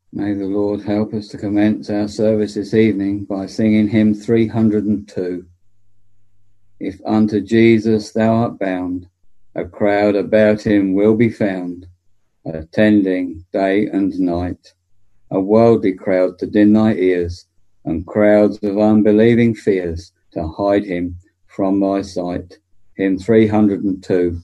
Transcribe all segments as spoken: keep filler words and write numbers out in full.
May the Lord help us to commence our service this evening by singing hymn three hundred two. If unto Jesus thou art bound, a crowd about him will be found, attending day and night, a worldly crowd to din thy ears, and crowds of unbelieving fears to hide him from thy sight. Hymn three hundred two.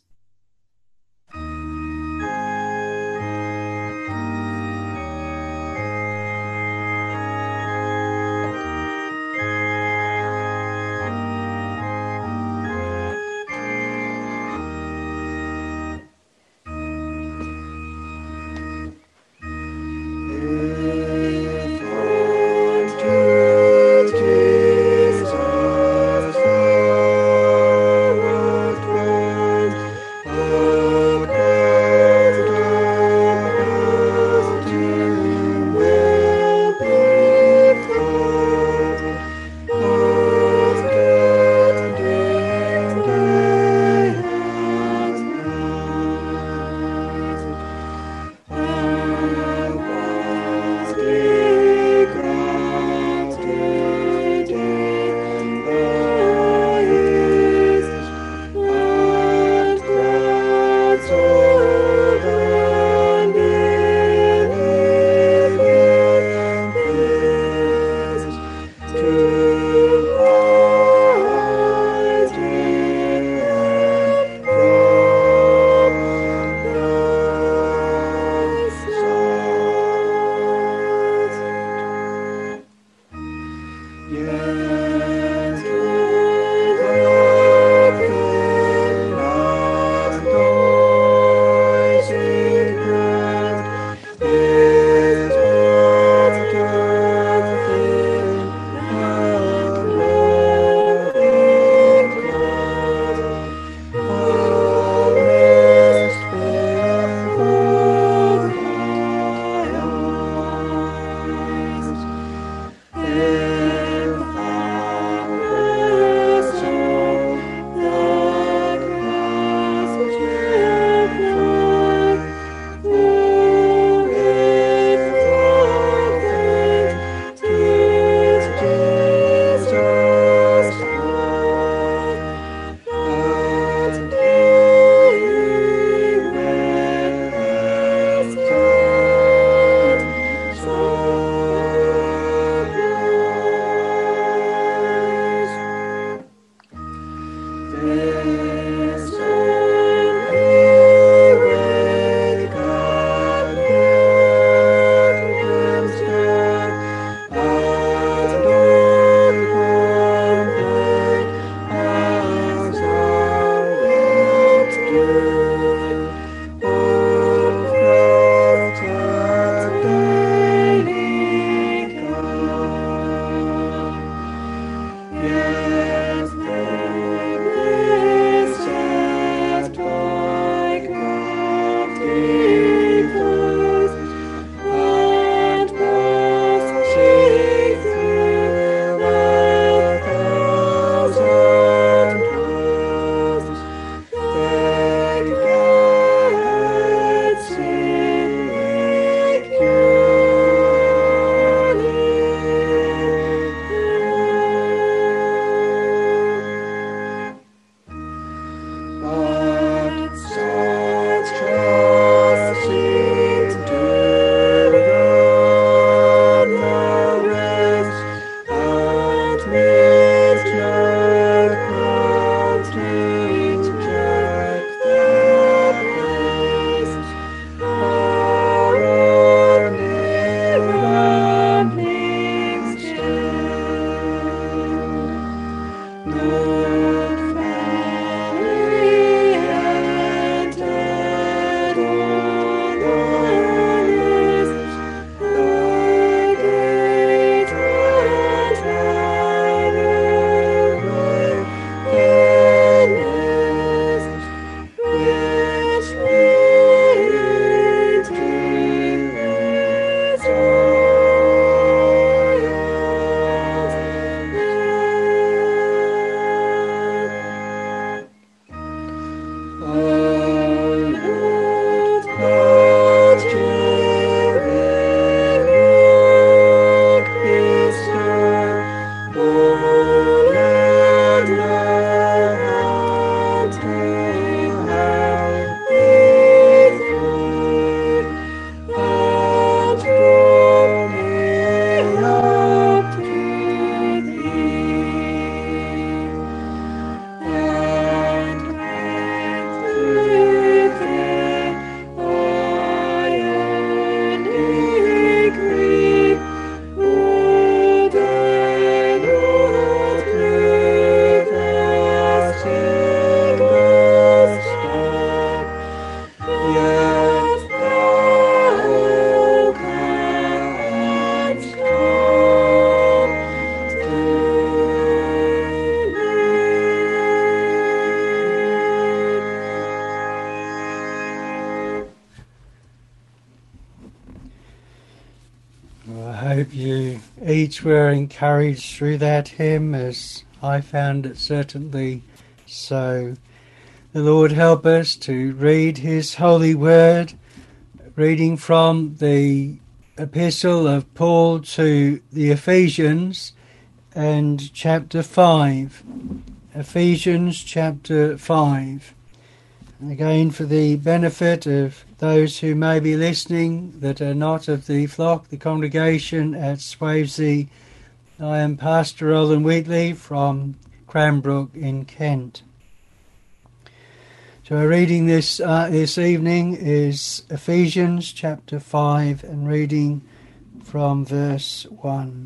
hope you each were encouraged through that hymn, as I found it certainly so. The Lord help us to read his holy word, reading from the epistle of Paul to the Ephesians and chapter five. Ephesians chapter five. Again, for the benefit of those who may be listening that are not of the flock, the congregation at Swavesey, I am Pastor Roland Wheatley from Cranbrook in Kent. So our reading this uh, this evening is Ephesians chapter five, and reading from verse one.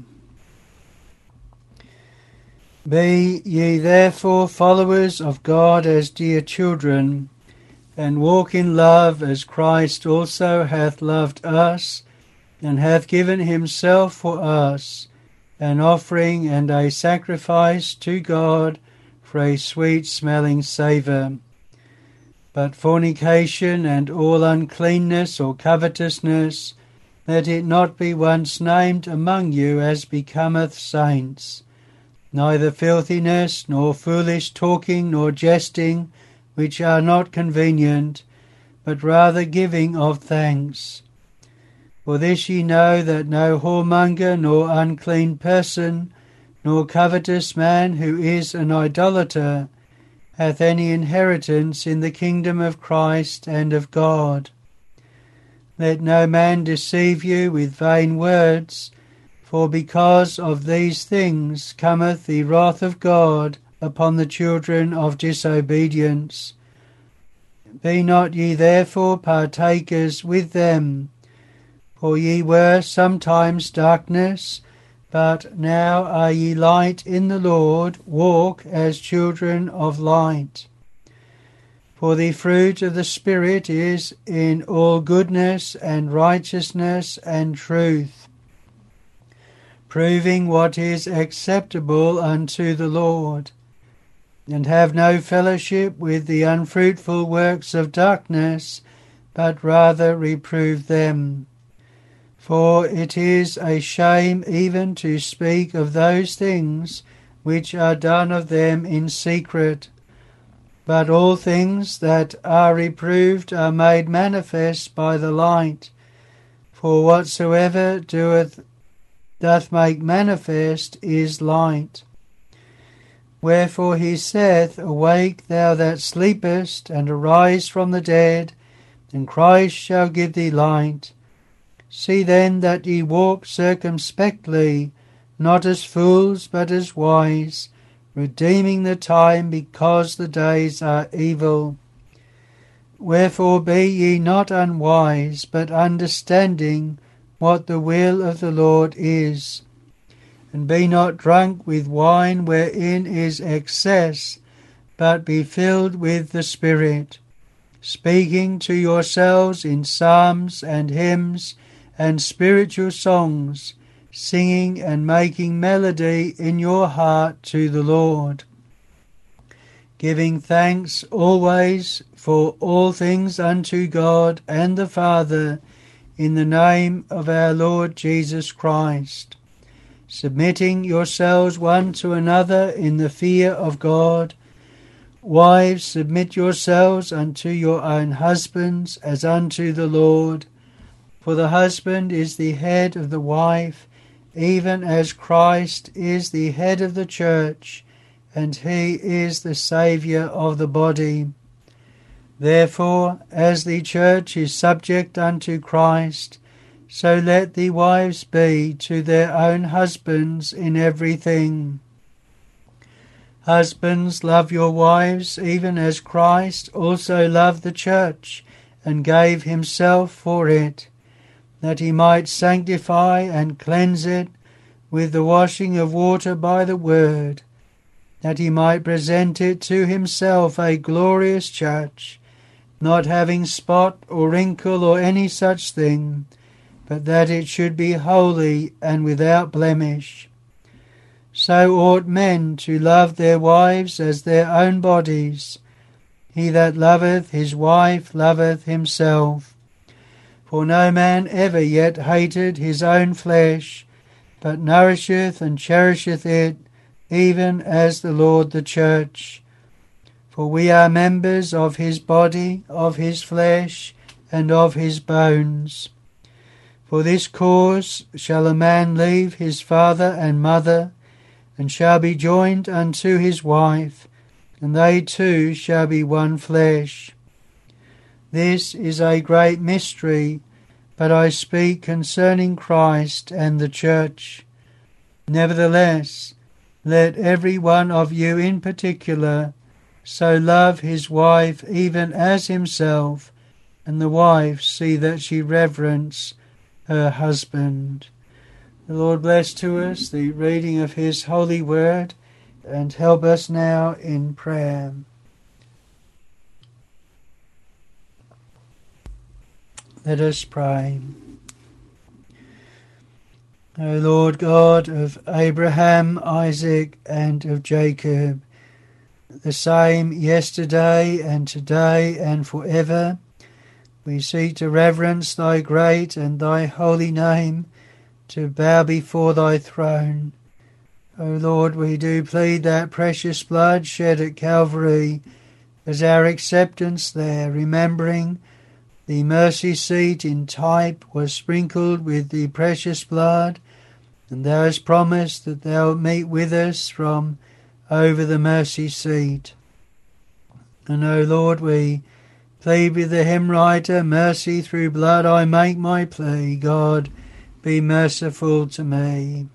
Be ye therefore followers of God as dear children, and walk in love as Christ also hath loved us, and hath given himself for us, an offering and a sacrifice to God for a sweet-smelling savour. But fornication and all uncleanness or covetousness, let it not be once named among you as becometh saints, neither filthiness, nor foolish talking, nor jesting, which are not convenient, but rather giving of thanks. For this ye know, that no whoremonger, nor unclean person, nor covetous man who is an idolater, hath any inheritance in the kingdom of Christ and of God. Let no man deceive you with vain words, for because of these things cometh the wrath of God upon the children of disobedience. Be not ye therefore partakers with them, for ye were sometimes darkness, but now are ye light in the Lord. Walk as children of light. For the fruit of the Spirit is in all goodness and righteousness and truth, proving what is acceptable unto the Lord. And have no fellowship with the unfruitful works of darkness, but rather reprove them. For it is a shame even to speak of those things which are done of them in secret. But all things that are reproved are made manifest by the light. For whatsoever doeth doth make manifest is light. Wherefore he saith, Awake, thou that sleepest, and arise from the dead, and Christ shall give thee light. See then that ye walk circumspectly, not as fools, but as wise, redeeming the time, because the days are evil. Wherefore be ye not unwise, but understanding what the will of the Lord is. And be not drunk with wine wherein is excess, but be filled with the Spirit, speaking to yourselves in psalms and hymns and spiritual songs, singing and making melody in your heart to the Lord, giving thanks always for all things unto God and the Father, in the name of our Lord Jesus Christ, submitting yourselves one to another in the fear of God. Wives, submit yourselves unto your own husbands as unto the Lord. For the husband is the head of the wife, even as Christ is the head of the church, and he is the Saviour of the body. Therefore, as the church is subject unto Christ, so let the wives be to their own husbands in everything. Husbands, love your wives, even as Christ also loved the church, and gave himself for it, that he might sanctify and cleanse it with the washing of water by the word, that he might present it to himself a glorious church, not having spot or wrinkle or any such thing, but that it should be holy and without blemish. So ought men to love their wives as their own bodies. He that loveth his wife loveth himself. For no man ever yet hated his own flesh, but nourisheth and cherisheth it, even as the Lord the church. For we are members of his body, of his flesh, and of his bones. For this cause shall a man leave his father and mother, and shall be joined unto his wife, and they two shall be one flesh. This is a great mystery, but I speak concerning Christ and the church. Nevertheless, let every one of you in particular so love his wife even as himself, and the wife see that she reverence her husband. The Lord bless to us the reading of his holy word, and help us now in prayer. Let us pray. O Lord God of Abraham, Isaac, and of Jacob, the same yesterday and today and forever, we seek to reverence thy great and thy holy name, to bow before thy throne. O Lord, we do plead that precious blood shed at Calvary as our acceptance there, remembering the mercy seat in type was sprinkled with the precious blood, and thou hast promised that thou wilt meet with us from over the mercy seat. And, O Lord, we plead with the hymn writer, mercy through blood I make my plea. God, be merciful to me.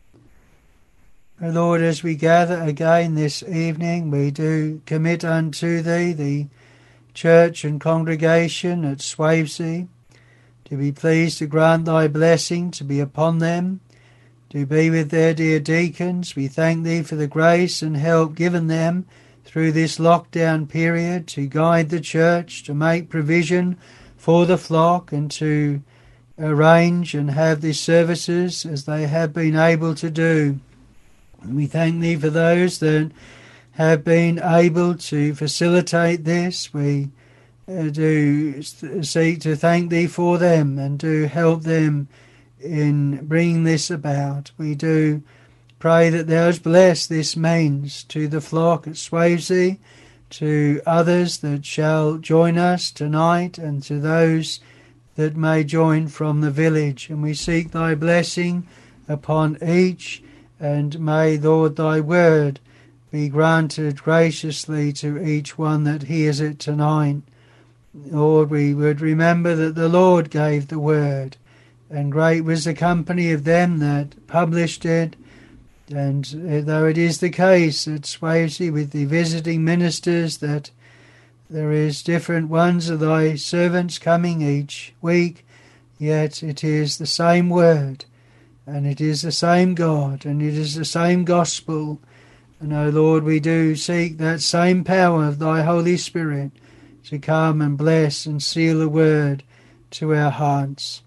O Lord, as we gather again this evening, we do commit unto thee the church and congregation at Swavesey, to be pleased to grant thy blessing to be upon them, to be with their dear deacons. We thank thee for the grace and help given them through this lockdown period to guide the church, to make provision for the flock, and to arrange and have these services as they have been able to do. And we thank thee for those that have been able to facilitate this. We uh, do seek to thank thee for them and do help them in bringing this about. We do pray that thou hast blessed this means to the flock at Swavesey, to others that shall join us tonight, and to those that may join from the village. And we seek thy blessing upon each, and may, Lord, thy word be granted graciously to each one that hears it tonight. Lord, we would remember that the Lord gave the word, and great was the company of them that published it. And though it is the case at Swavesey with the visiting ministers that there is different ones of thy servants coming each week, yet it is the same word, and it is the same God, and it is the same gospel. And, O Lord, we do seek that same power of thy Holy Spirit to come and bless and seal the word to our hearts.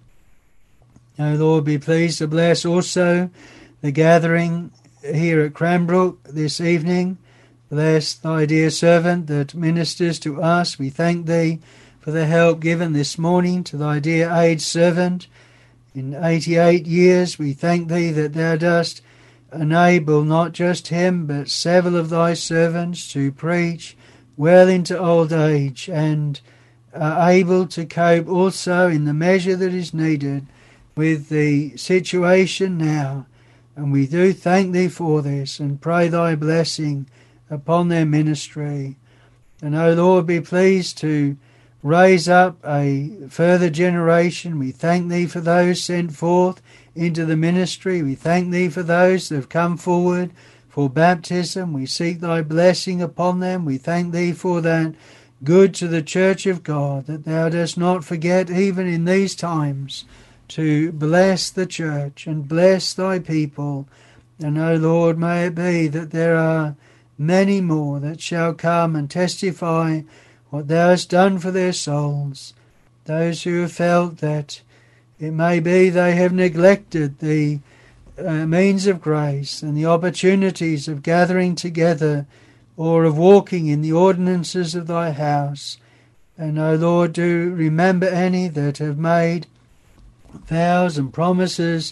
O Lord, be pleased to bless also the gathering here at Cranbrook this evening. Bless thy dear servant that ministers to us. We thank thee for the help given this morning to thy dear aged servant. In eighty-eight years we thank thee that thou dost enable not just him but several of thy servants to preach well into old age, and are able to cope also in the measure that is needed with the situation now. And we do thank thee for this and pray thy blessing upon their ministry. And, O Lord, be pleased to raise up a further generation. We thank thee for those sent forth into the ministry. We thank thee for those that have come forward for baptism. We seek thy blessing upon them. We thank thee for that good to the church of God, that thou dost not forget even in these times to bless the church and bless thy people. And, O Lord, may it be that there are many more that shall come and testify what thou hast done for their souls. Those who have felt that it may be they have neglected the uh, means of grace and the opportunities of gathering together or of walking in the ordinances of thy house. And, O Lord, do remember any that have made vows and promises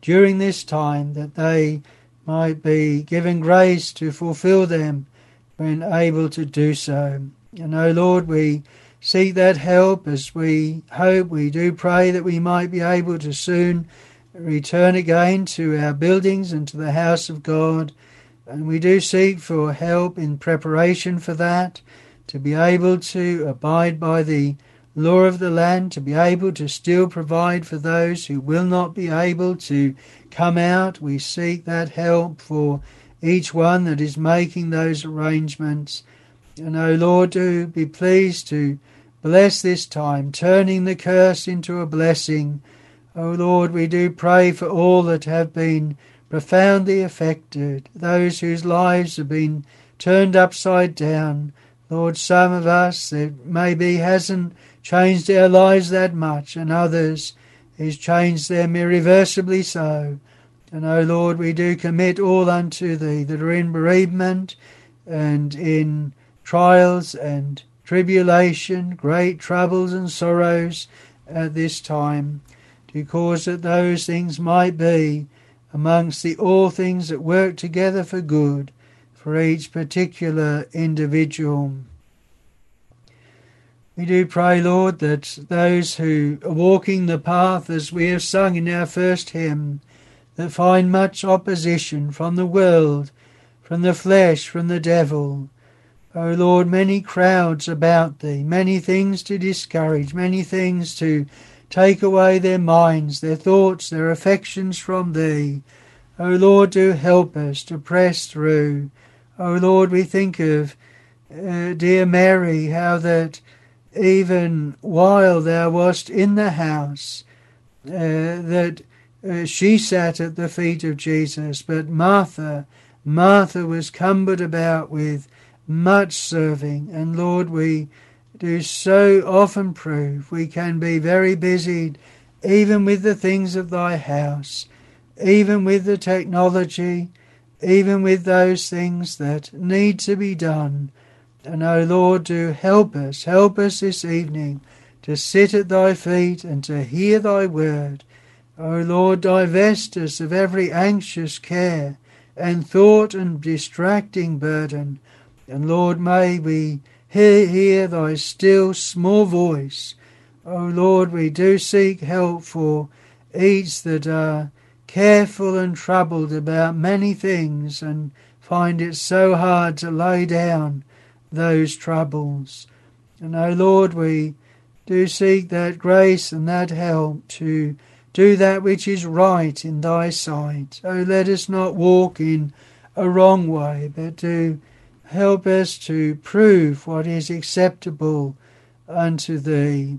during this time, that they might be given grace to fulfill them when able to do so. And, O Lord, we seek that help as we hope, we do pray that we might be able to soon return again to our buildings and to the house of God. And we do seek for help in preparation for that, to be able to abide by the law of the land, to be able to still provide for those who will not be able to come out. We seek that help for each one that is making those arrangements. And, O Lord, do be pleased to bless this time, turning the curse into a blessing. O Lord, we do pray for all that have been profoundly affected, those whose lives have been turned upside down. Lord, some of us, it maybe hasn't changed our lives that much, and others has changed them irreversibly so. And, O Lord, we do commit all unto Thee that are in bereavement and in trials and tribulation, great troubles and sorrows at this time, to cause that those things might be amongst the all things that work together for good for each particular individual. We do pray, Lord, that those who are walking the path, as we have sung in our first hymn, that find much opposition from the world, from the flesh, from the devil. O Lord, many crowds about Thee, many things to discourage, many things to take away their minds, their thoughts, their affections from Thee. O Lord, do help us to press through. O Lord, we think of uh, dear Mary, how that even while Thou wast in the house, uh, that uh, she sat at the feet of Jesus, but Martha, Martha was cumbered about with much serving. And Lord, we do so often prove we can be very busied even with the things of Thy house, even with the technology, even with those things that need to be done. And, O Lord, do help us, help us this evening to sit at Thy feet and to hear Thy word. O Lord, divest us of every anxious care and thought and distracting burden. And, Lord, may we hear, hear Thy still small voice. O Lord, we do seek help for each that are careful and troubled about many things and find it so hard to lay down those troubles. And, O Lord, we do seek that grace and that help to do that which is right in Thy sight. O let us not walk in a wrong way, but to help us to prove what is acceptable unto Thee.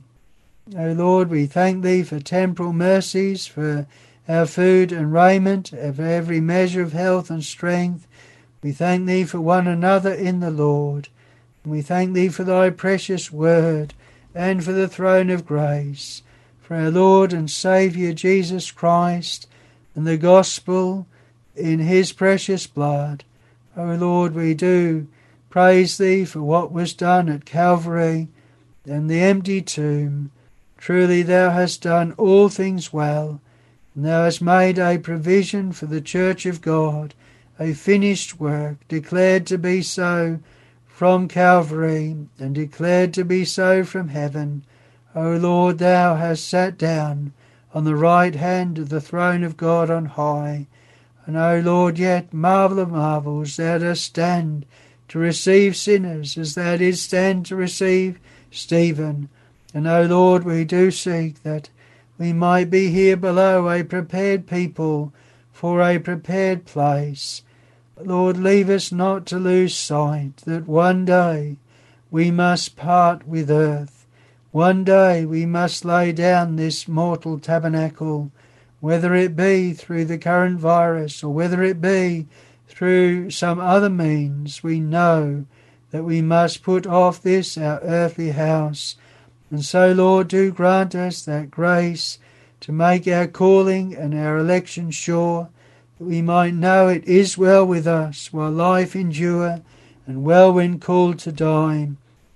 O Lord, we thank Thee for temporal mercies, for our food and raiment, for every measure of health and strength. We thank Thee for one another in the Lord. And we thank Thee for Thy precious word and for the throne of grace, for our Lord and Saviour Jesus Christ and the gospel in His precious blood. O Lord, we do praise Thee for what was done at Calvary and the empty tomb. Truly Thou hast done all things well, and Thou hast made a provision for the Church of God, a finished work, declared to be so from Calvary and declared to be so from heaven. O Lord, Thou hast sat down on the right hand of the throne of God on high. And, O Lord, yet marvel of marvels, Thou dost stand to receive sinners as Thou didst stand to receive Stephen. And, O Lord, we do seek that we might be here below a prepared people for a prepared place. Lord, leave us not to lose sight that one day we must part with earth. One day we must lay down this mortal tabernacle, whether it be through the current virus or whether it be through some other means. We know that we must put off this our earthly house. And so, Lord, do grant us that grace to make our calling and our election sure, that we might know it is well with us while life endure, and well when called to die.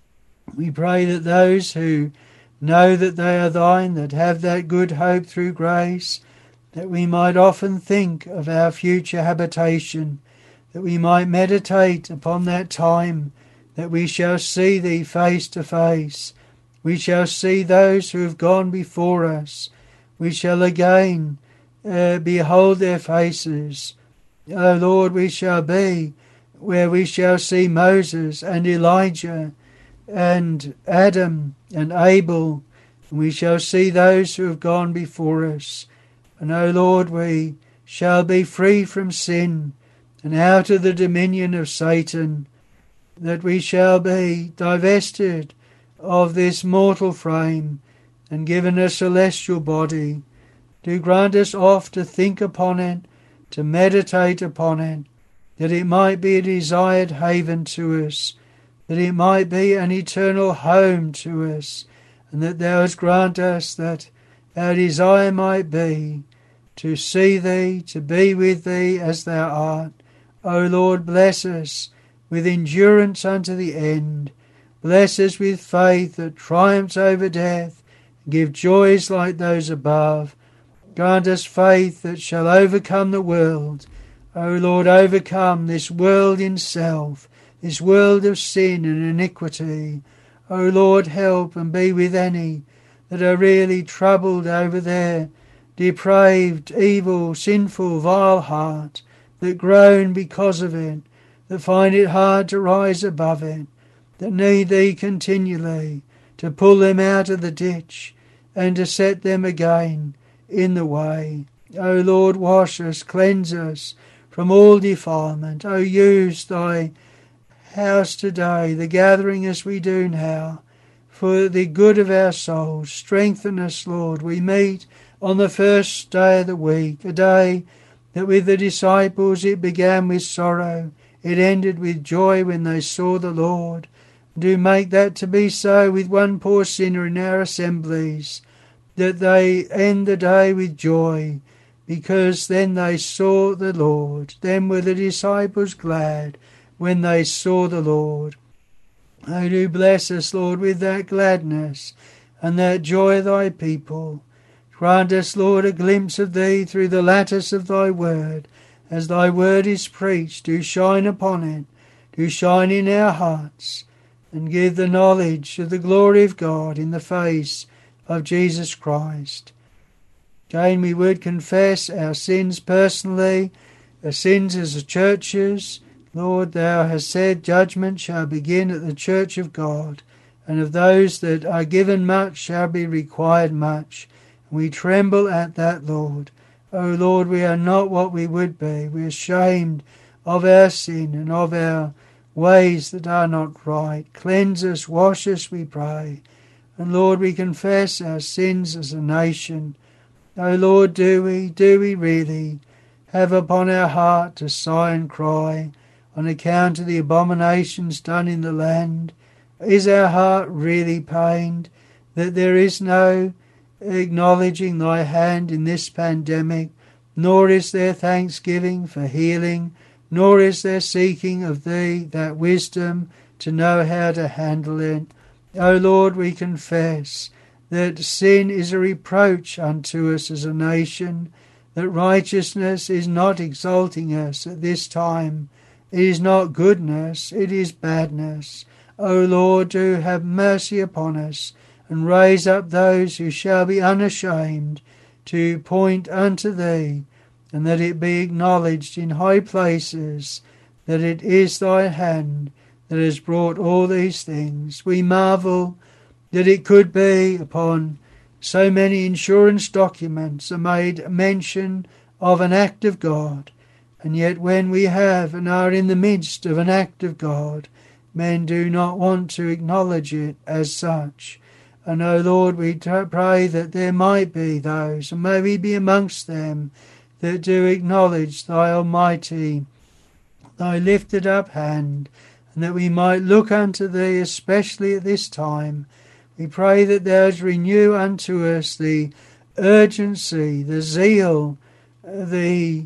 We pray that those who know that they are Thine, that have that good hope through grace, that we might often think of our future habitation, that we might meditate upon that time, that we shall see thee face to face. We shall see those who have gone before us. We shall again uh, behold their faces. O Lord, we shall be where we shall see Moses and Elijah and Adam and Abel, and we shall see those who have gone before us. And, O Lord, we shall be free from sin and out of the dominion of Satan, that we shall be divested of this mortal frame and given a celestial body. Do grant us oft to think upon it, to meditate upon it, that it might be a desired haven to us, that it might be an eternal home to us, and that thou hast grant us that our desire might be to see thee, to be with thee as thou art. O Lord, bless us with endurance unto the end. Bless us with faith that triumphs over death. Give joys like those above. Grant us faith that shall overcome the world. O Lord, overcome this world in self, this world of sin and iniquity. O Lord, help and be with any that are really troubled over their depraved, evil, sinful, vile heart, that groan because of it, that find it hard to rise above it, that need thee continually to pull them out of the ditch and to set them again in the way. O Lord, wash us, cleanse us from all defilement. O use thy house today, the gathering as we do now, for the good of our souls. Strengthen us, Lord. We meet on the first day of the week, a day that with the disciples it began with sorrow, it ended with joy when they saw the Lord. Do make that to be so with one poor sinner in our assemblies, that they end the day with joy, because then they saw the Lord. Then were the disciples glad when they saw the Lord. Oh, do bless us, Lord, with that gladness and that joy of thy people. Grant us, Lord, a glimpse of thee through the lattice of thy word. As thy word is preached, do shine upon it, do shine in our hearts, and give the knowledge of the glory of God in the face of Jesus Christ. Again, we would confess our sins personally, our sins as the churches. Lord, thou hast said judgment shall begin at the church of God, and of those that are given much shall be required much. We tremble at that, Lord. O Lord, we are not what we would be. We are ashamed of our sin and of our ways that are not right. Cleanse us, wash us, we pray. And Lord, we confess our sins as a nation. O Lord, do we, do we really have upon our heart to sigh and cry on account of the abominations done in the land? Is our heart really pained that there is no acknowledging thy hand in this pandemic, nor is there thanksgiving for healing, nor is there seeking of thee that wisdom to know how to handle it? O Lord, we confess that sin is a reproach unto us as a nation, that righteousness is not exalting us at this time. It is not goodness, it is badness. O Lord, do have mercy upon us, and raise up those who shall be unashamed to point unto thee, and that it be acknowledged in high places that it is thy hand that has brought all these things. We marvel that it could be upon so many insurance documents are made mention of an act of God, and yet when we have and are in the midst of an act of God, men do not want to acknowledge it as such. And, O Lord, we pray that there might be those, and may we be amongst them, that do acknowledge thy almighty, thy lifted up hand, and that we might look unto thee especially at this time. We pray that thou hast renew unto us the urgency, the zeal, the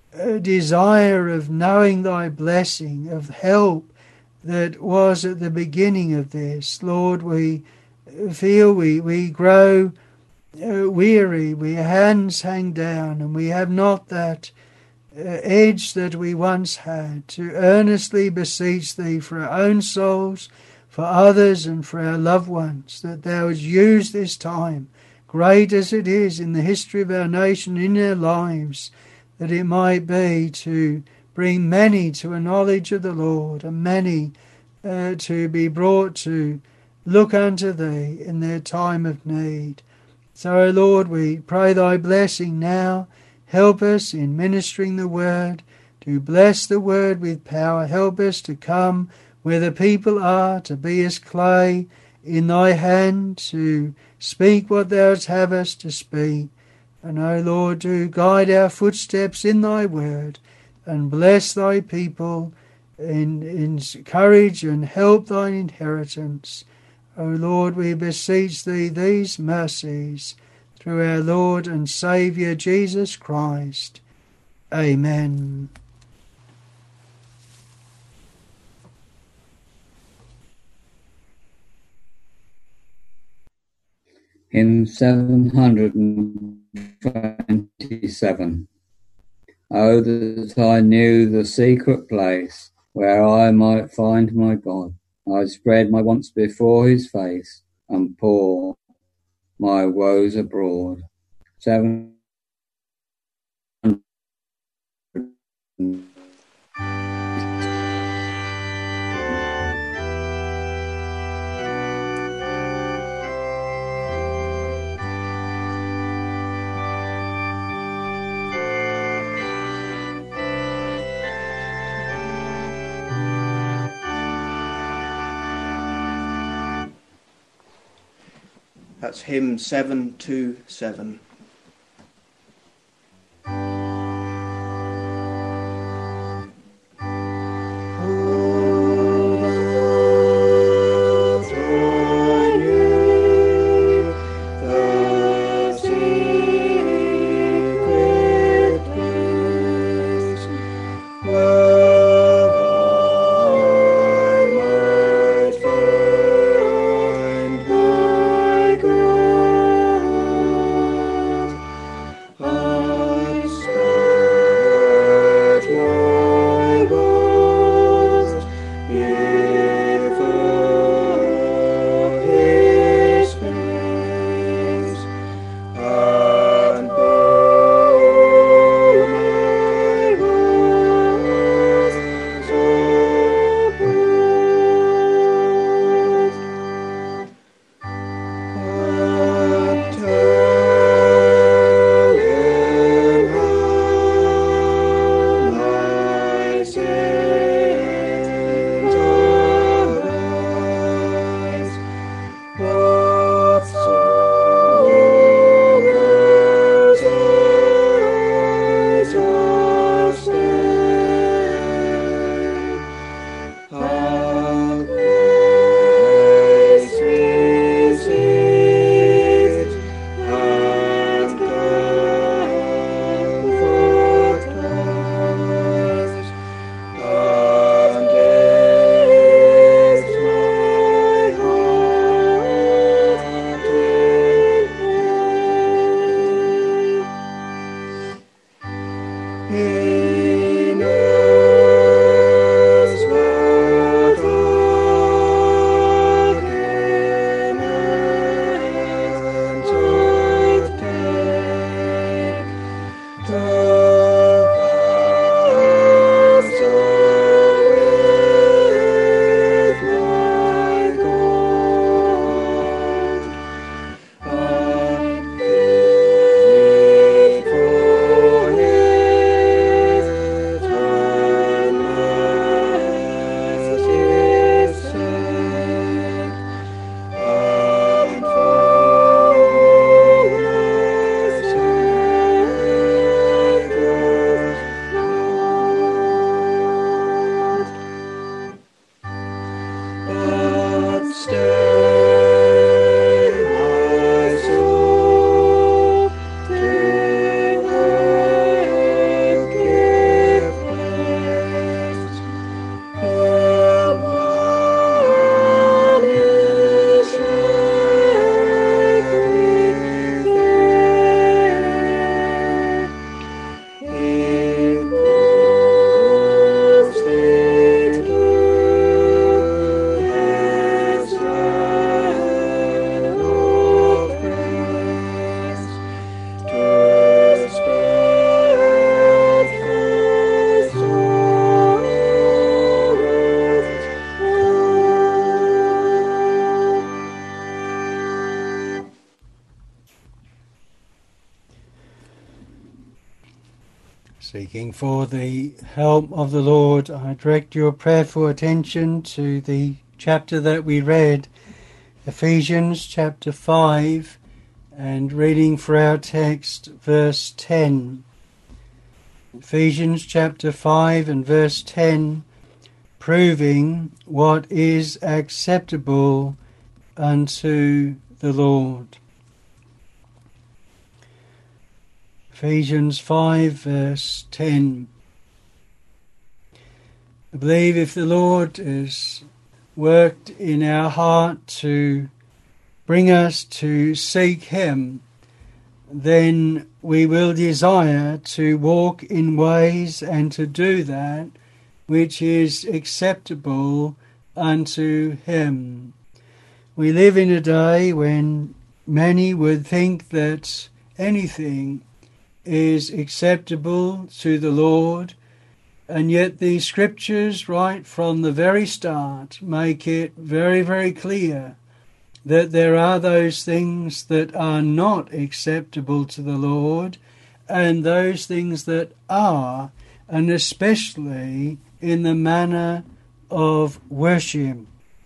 desire of knowing thy blessing, of help that was at the beginning of this. Lord, we feel we, we grow uh, weary, we hands hang down, and we have not that uh, edge that we once had, to earnestly beseech thee for our own souls, for others, and for our loved ones, that thou would use this time, great as it is in the history of our nation, in their lives, that it might be to bring many to a knowledge of the Lord, and many uh, to be brought to look unto thee in their time of need. So, O Lord, we pray thy blessing now. Help us in ministering the word, to bless the word with power. Help us to come where the people are, to be as clay in thy hand, to speak what thou wouldst have us to speak. And, O Lord, to guide our footsteps in thy word, and bless thy people, in, in encourage and help thine inheritance. O Lord, we beseech thee these mercies, through our Lord and Saviour Jesus Christ. Amen. Hymn seven hundred twenty-seven. Oh, that I knew the secret place where I might find my God. I'd spread my wants before his face and pour my woes abroad. Seven That's hymn seven two seven. Seeking for the help of the Lord, I direct your prayerful attention to the chapter that we read, Ephesians chapter five, and reading for our text verse ten. Ephesians chapter five and verse ten, proving what is acceptable unto the Lord. Ephesians five verse ten. I believe if the Lord has worked in our heart to bring us to seek Him, then we will desire to walk in ways and to do that which is acceptable unto Him. We live in a day when many would think that anything is acceptable to the Lord, and yet the Scriptures, right from the very start, make it very, very clear that there are those things that are not acceptable to the Lord, and those things that are, and especially in the manner of worship.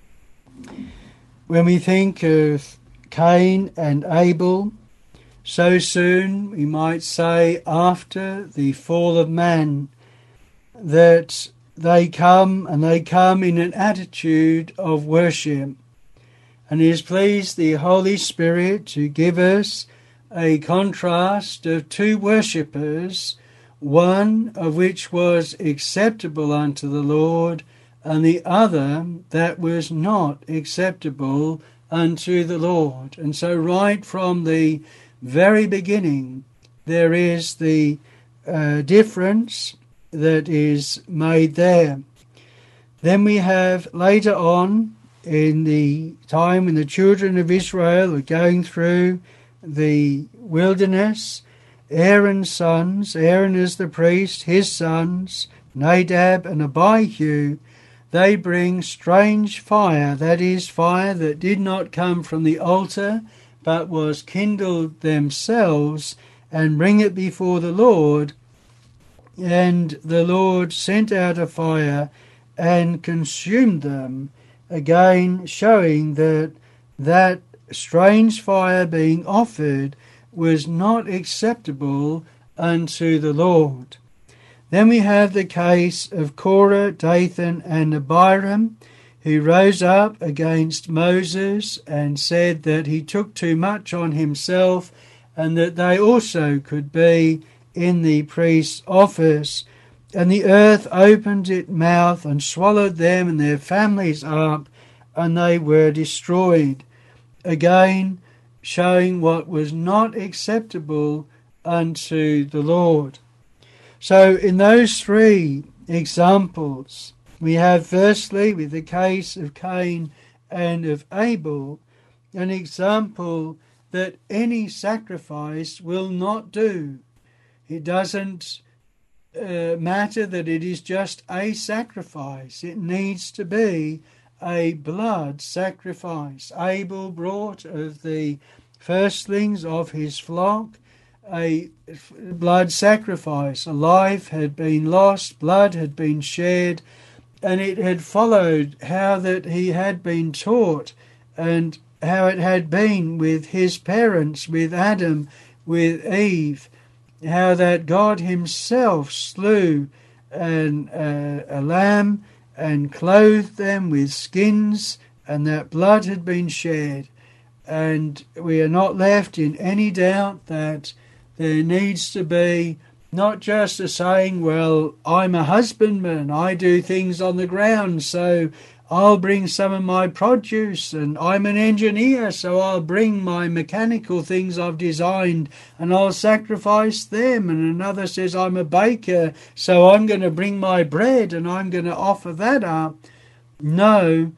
When we think of Cain and Abel, so soon, we might say, after the fall of man, that they come and they come in an attitude of worship. And it has pleased the Holy Spirit to give us a contrast of two worshippers, one of which was acceptable unto the Lord, and the other that was not acceptable unto the Lord. And so right from the very beginning, there is the uh, difference that is made there. Then we have later on, in the time when the children of Israel are going through the wilderness, Aaron's sons, Aaron is the priest, his sons, Nadab and Abihu, they bring strange fire, that is, fire that did not come from the altar, but was kindled themselves, and bring it before the Lord. And the Lord sent out a fire and consumed them, again showing that that strange fire being offered was not acceptable unto the Lord. Then we have the case of Korah, Dathan, and Abiram, who rose up against Moses and said that he took too much on himself and that they also could be in the priest's office. And the earth opened its mouth and swallowed them and their families up, and they were destroyed. Again, showing what was not acceptable unto the Lord. So in those three examples, we have firstly, with the case of Cain and of Abel, an example that any sacrifice will not do. It doesn't uh, matter that it is just a sacrifice. It needs to be a blood sacrifice. Abel brought of the firstlings of his flock a blood sacrifice. A life had been lost, blood had been shed, and it had followed how that he had been taught and how it had been with his parents, with Adam, with Eve, how that God himself slew an, uh, a lamb and clothed them with skins, and that blood had been shed. And we are not left in any doubt that there needs to be not just a saying, well, I'm a husbandman, I do things on the ground, so I'll bring some of my produce, and I'm an engineer, so I'll bring my mechanical things I've designed and I'll sacrifice them. And another says, I'm a baker, so I'm going to bring my bread and I'm going to offer that up. No,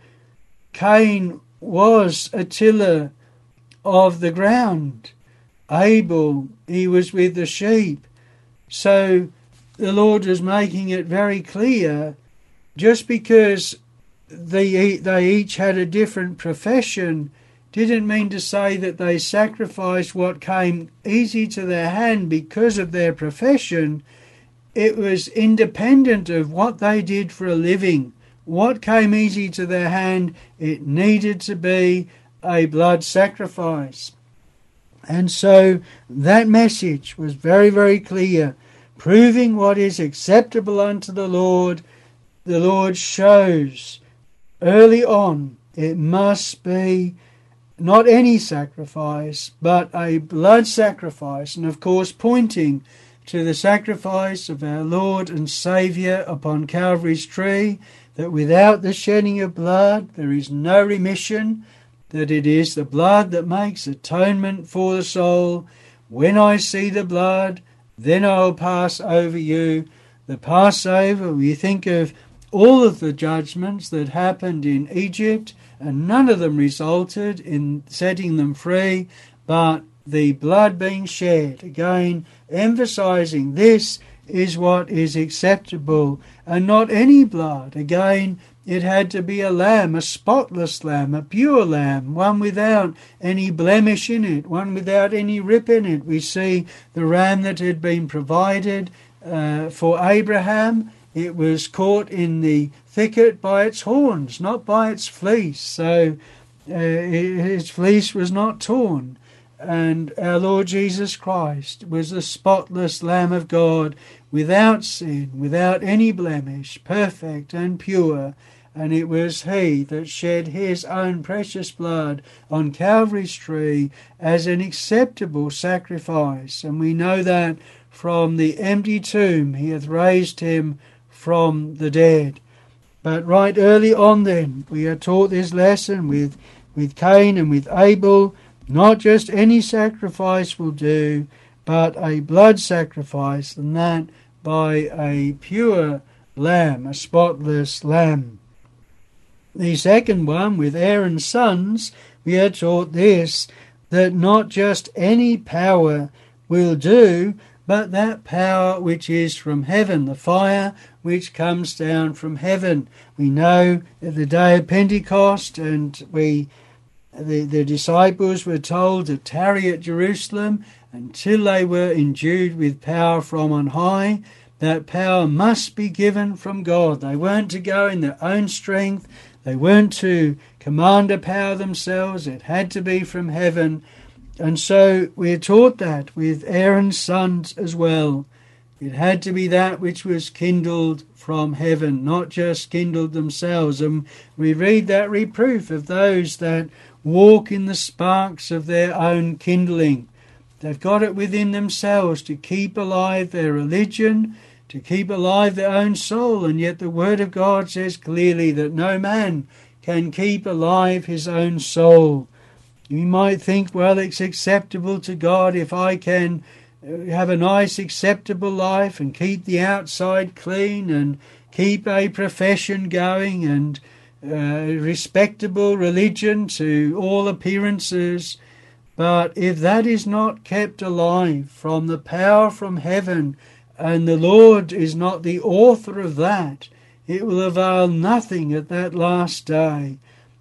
Cain was a tiller of the ground. Abel, he was with the sheep. So the Lord was making it very clear, just because they, they each had a different profession didn't mean to say that they sacrificed what came easy to their hand because of their profession. it was independent of what they did for a living. What came easy to their hand, it needed to be a blood sacrifice. And so that message was very, very clear, proving what is acceptable unto the Lord. The Lord shows early on it must be not any sacrifice, but a blood sacrifice, and of course pointing to the sacrifice of our Lord and Saviour upon Calvary's tree, that without the shedding of blood there is no remission, that it is the blood that makes atonement for the soul. When I see the blood, then I will pass over you. The Passover, we think of all of the judgments that happened in Egypt, and none of them resulted in setting them free, but the blood being shed, again emphasizing this is what is acceptable, and not any blood. Again, it had to be a lamb, a spotless lamb, a pure lamb, one without any blemish in it, one without any rip in it. We see the ram that had been provided uh, for Abraham. It was caught in the thicket by its horns, not by its fleece. So uh, its fleece was not torn. And our Lord Jesus Christ was the spotless Lamb of God, without sin, without any blemish, perfect and pure. And it was He that shed His own precious blood on Calvary's tree as an acceptable sacrifice. And we know that from the empty tomb He hath raised Him from the dead. But right early on then, we are taught this lesson with, with Cain and with Abel. Not just any sacrifice will do, but a blood sacrifice, and that by a pure lamb, a spotless lamb. The second one, with Aaron's sons, we are taught this, that not just any power will do, but that power which is from heaven, the fire which comes down from heaven. We know at the day of Pentecost, and we The, the disciples were told to tarry at Jerusalem until they were endued with power from on high. That power must be given from God. They weren't to go in their own strength. They weren't to command a power themselves. It had to be from heaven. And so we're taught that with Aaron's sons as well. It had to be that which was kindled from heaven, not just kindled themselves. And we read that reproof of those that walk in the sparks of their own kindling. They've got it within themselves to keep alive their religion, to keep alive their own soul, and yet the Word of God says clearly that no man can keep alive his own soul. You might think, well, it's acceptable to God if I can have a nice, acceptable life and keep the outside clean and keep a profession going and Uh, respectable religion to all appearances. But if that is not kept alive from the power from heaven, and the Lord is not the author of that, it will avail nothing at that last day.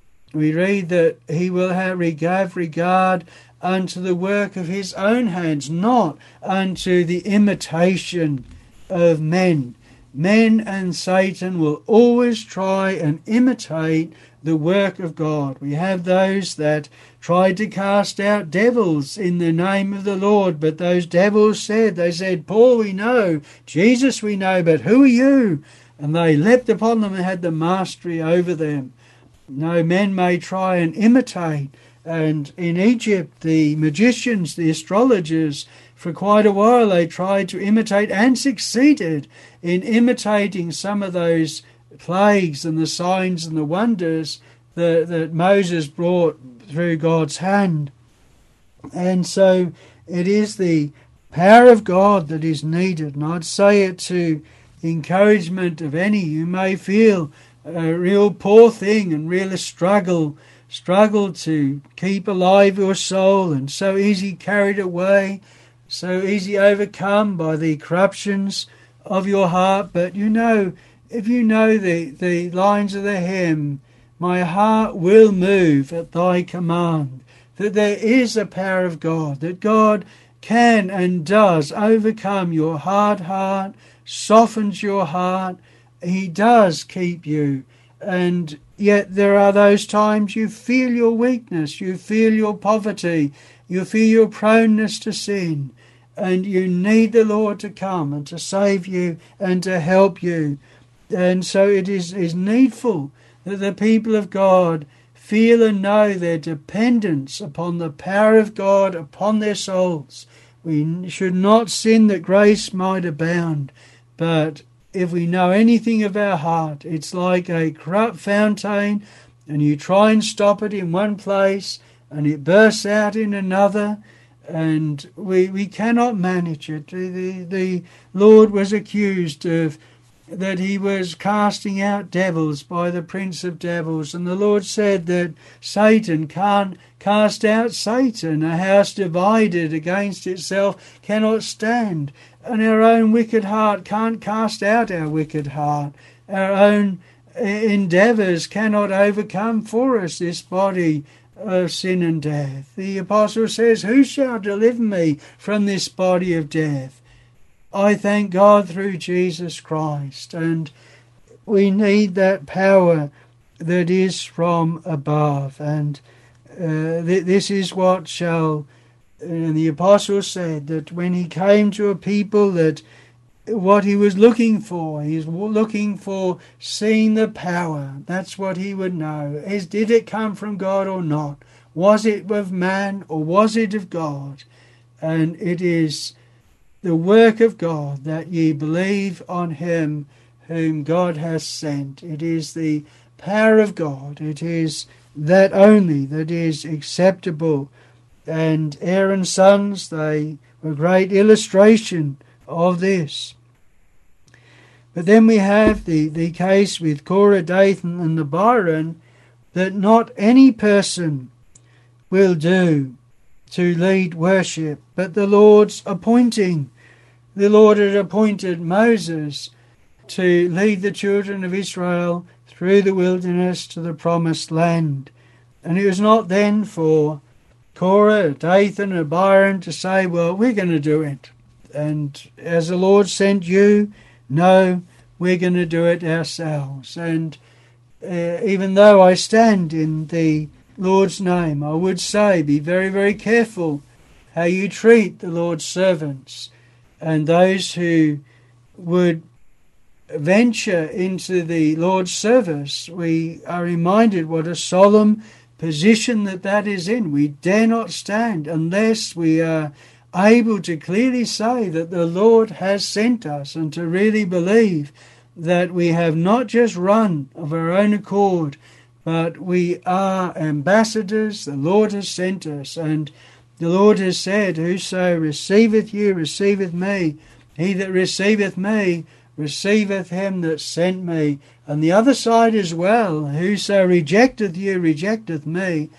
We read that He will have regard unto the work of His own hands, not unto the imitation of men. Men and Satan will always try and imitate the work of God. We have those that tried to cast out devils in the name of the Lord, but those devils said, they said, Paul we know, Jesus we know, but who are you? And they leapt upon them and had the mastery over them. No, men may try and imitate. And in Egypt, the magicians, the astrologers, for quite a while they tried to imitate and succeeded in imitating some of those plagues and the signs and the wonders that, that Moses brought through God's hand. And so it is the power of God that is needed. And I'd say it to the encouragement of any who may feel a real poor thing and really struggle struggle to keep alive your soul, and so easy carried away, so easy overcome by the corruptions of your heart. But you know, if you know the, the lines of the hymn, my heart will move at thy command, that there is a power of God, that God can and does overcome your hard heart, softens your heart. He does keep you. And yet there are those times you feel your weakness, you feel your poverty, you feel your proneness to sin, and you need the Lord to come and to save you and to help you. And so it is, is needful that the people of God feel and know their dependence upon the power of God upon their souls. We should not sin that grace might abound, but if we know anything of our heart, it's like a corrupt fountain, and you try and stop it in one place, and it bursts out in another, and we we cannot manage it. The, the Lord was accused of that he was casting out devils by the prince of devils, and the Lord said that Satan can't cast out Satan. A house divided against itself cannot stand, and our own wicked heart can't cast out our wicked heart. Our own endeavours cannot overcome for us this body of sin and death. The apostle says, "Who shall deliver me from this body of death?" I thank God through Jesus Christ, and we need that power that is from above. And uh, th- this is what shall, and the apostle said that when he came to a people, that what he was looking for, he was looking for seeing the power. That's what he would know. Is, did it come from God or not? Was it of man or was it of God? And it is the work of God that ye believe on him whom God has sent. It is the power of God. It is that only that is acceptable. And Aaron's sons, they were a great illustration of this. But then we have the, the case with Korah, Dathan and Abiram, that not any person will do to lead worship, but the Lord's appointing. The Lord had appointed Moses to lead the children of Israel through the wilderness to the promised land. And it was not then for Korah, Dathan and Abiram to say, well, we're going to do it. And as the Lord sent you, no, we're going to do it ourselves. And uh, even though I stand in the Lord's name, I would say be very, very careful how you treat the Lord's servants and those who would venture into the Lord's service. We are reminded what a solemn position that that is in. We dare not stand unless we are able to clearly say that the Lord has sent us, and to really believe that we have not just run of our own accord, but we are ambassadors. The Lord has sent us, and the Lord has said, whoso receiveth you receiveth me. He that receiveth me receiveth him that sent me. And the other side as well, whoso rejecteth you rejecteth me.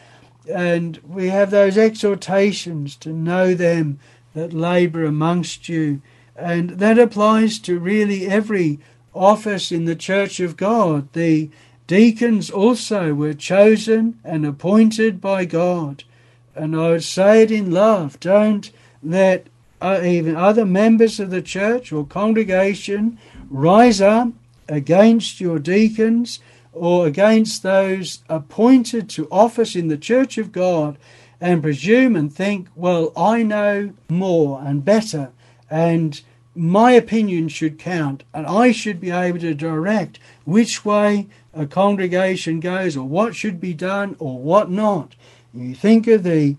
And we have those exhortations to know them that labour amongst you. And that applies to really every office in the Church of God. The deacons also were chosen and appointed by God. And I would say it in love. Don't let uh, even other members of the church or congregation rise up against your deacons or against those appointed to office in the Church of God and presume and think, well, I know more and better, and my opinion should count, and I should be able to direct which way a congregation goes or what should be done or what not. You think of the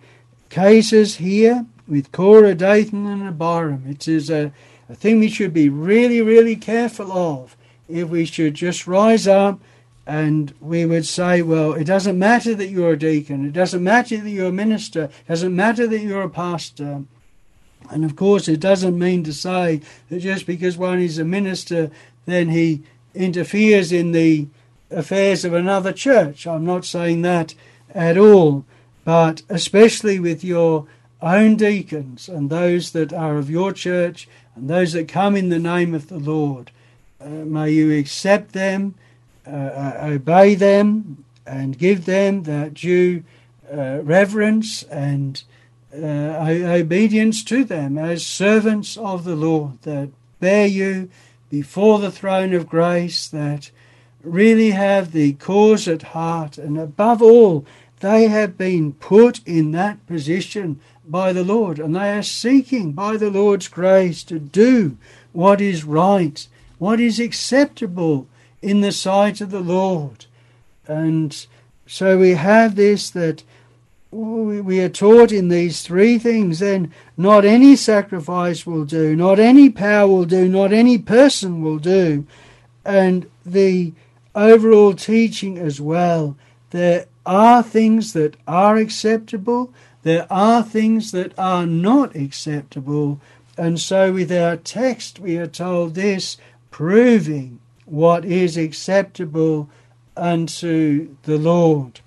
cases here with Korah, Dathan and Abiram. It is a, a thing we should be really, really careful of. If we should just rise up and we would say, well, it doesn't matter that you're a deacon, it doesn't matter that you're a minister, it doesn't matter that you're a pastor. And of course it doesn't mean to say that just because one is a minister, then he interferes in the affairs of another church. I'm not saying that at all. But especially with your own deacons and those that are of your church and those that come in the name of the Lord, uh, may you accept them, uh, obey them, and give them that due uh, reverence and uh, obedience to them as servants of the Lord, that bear you before the throne of grace, that really have the cause at heart, and above all, they have been put in that position by the Lord, and they are seeking by the Lord's grace to do what is right, what is acceptable in the sight of the Lord. And so we have this, that we are taught in these three things, then not any sacrifice will do, not any power will do, not any person will do. And the overall teaching as well, there are things that are acceptable, there are things that are not acceptable. And so with our text we are told this, proving what is acceptable unto the Lord.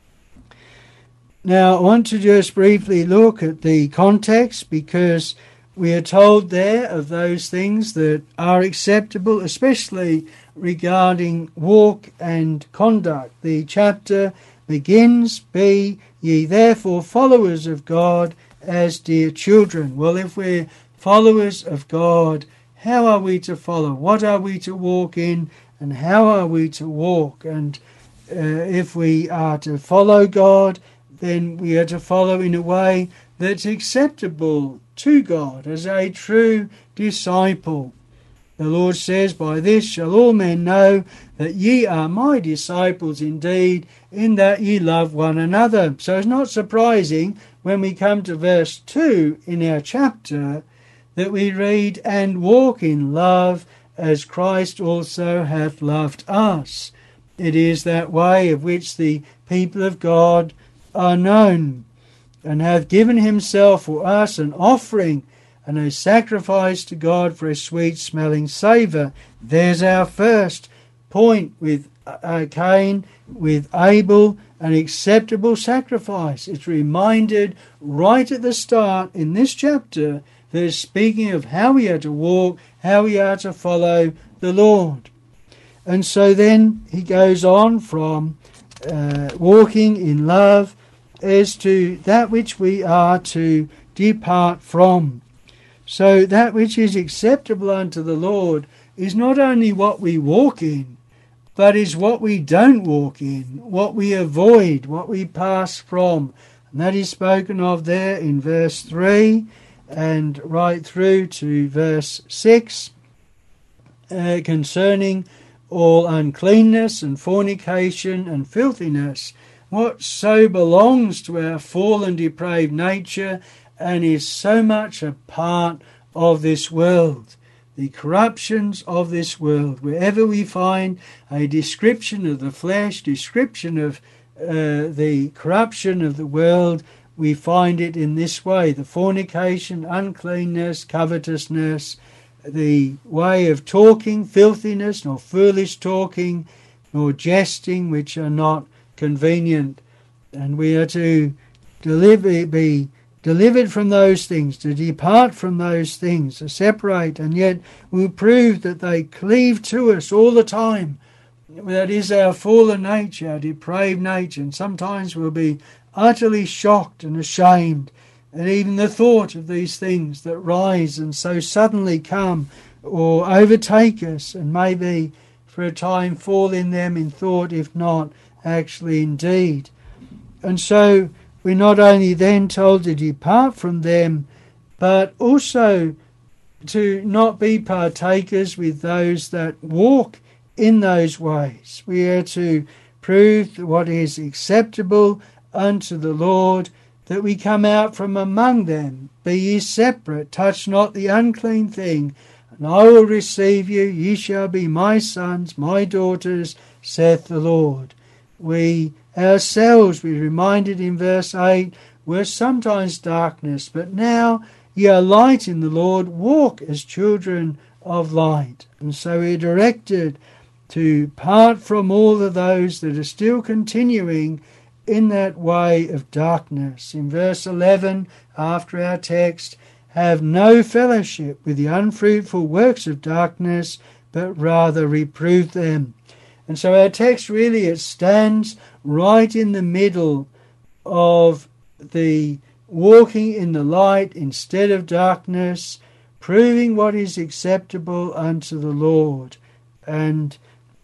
Now I want to just briefly look at the context, because we are told there of those things that are acceptable, especially regarding walk and conduct. The chapter begins, "Be ye therefore followers of God as dear children." Well, if we're followers of God, how are we to follow? What are we to walk in, and how are we to walk? And uh, if we are to follow God, then we are to follow in a way that's acceptable to God as a true disciple. The Lord says, "By this shall all men know that ye are my disciples indeed, in that ye love one another." So it's not surprising when we come to verse two in our chapter that we read, "And walk in love as Christ also hath loved us." It is that way of which the people of God are known, and hath given himself for us an offering and a sacrifice to God for a sweet-smelling savour. There's our first point with uh, Cain, with Abel, an acceptable sacrifice. It's reminded right at the start in this chapter that it's speaking of how we are to walk, how we are to follow the Lord. And so then he goes on from uh, walking in love as to that which we are to depart from. So that which is acceptable unto the Lord is not only what we walk in, but is what we don't walk in, what we avoid, what we pass from. And that is spoken of there in verse three and right through to verse six, uh, concerning all uncleanness and fornication and filthiness, what so belongs to our fallen, depraved nature and is so much a part of this world. The corruptions of this world. Wherever we find a description of the flesh, description of uh, the corruption of the world, we find it in this way: the fornication, uncleanness, covetousness, the way of talking, filthiness, nor foolish talking, nor jesting, which are not convenient. And we are to deliver, be delivered from those things, to depart from those things, to separate, and yet we prove that they cleave to us all the time. That is our fallen nature, our depraved nature, and sometimes we'll be utterly shocked and ashamed at even the thought of these things that rise and so suddenly come or overtake us, and maybe for a time fall in them in thought, if not actually in deed. And so we're not only then told to depart from them, but also to not be partakers with those that walk in those ways. We are to prove what is acceptable unto the Lord, that we come out from among them. Be ye separate, touch not the unclean thing, and I will receive you. Ye shall be my sons, my daughters, saith the Lord. We ourselves, we reminded in verse eight, were sometimes darkness, but now ye are light in the Lord. Walk as children of light. And so we are directed to part from all of those that are still continuing in that way of darkness. In verse eleven, after our text, have no fellowship with the unfruitful works of darkness, but rather reprove them. And so our text really, it stands right in the middle of the walking in the light instead of darkness, proving what is acceptable unto the Lord. And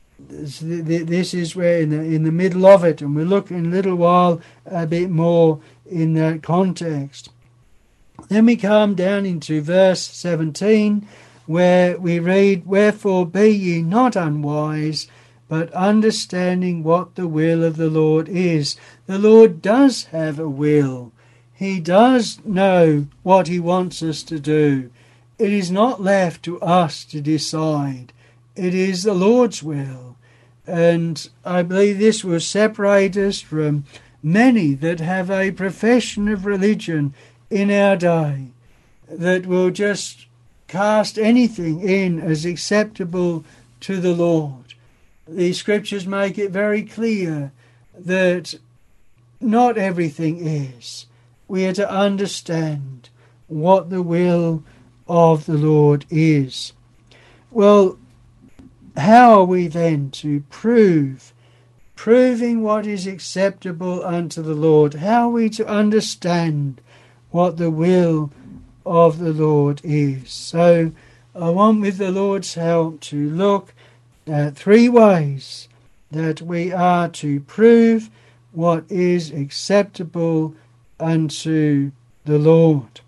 this is where in the, in the middle of it, and we'll look in a little while a bit more in that context. Then we come down into verse seventeen, where we read, "Wherefore be ye not unwise, but understanding what the will of the Lord is." The Lord does have a will. He does know what he wants us to do. It is not left to us to decide. It is the Lord's will. And I believe this will separate us from many that have a profession of religion in our day, that will just cast anything in as acceptable to the Lord. The scriptures make it very clear that not everything is. We are to understand what the will of the Lord is. Well, how are we then to prove, proving what is acceptable unto the Lord? How are we to understand what the will of the Lord is? So I want, with the Lord's help, to look at three ways that we are to prove what is acceptable unto the Lord.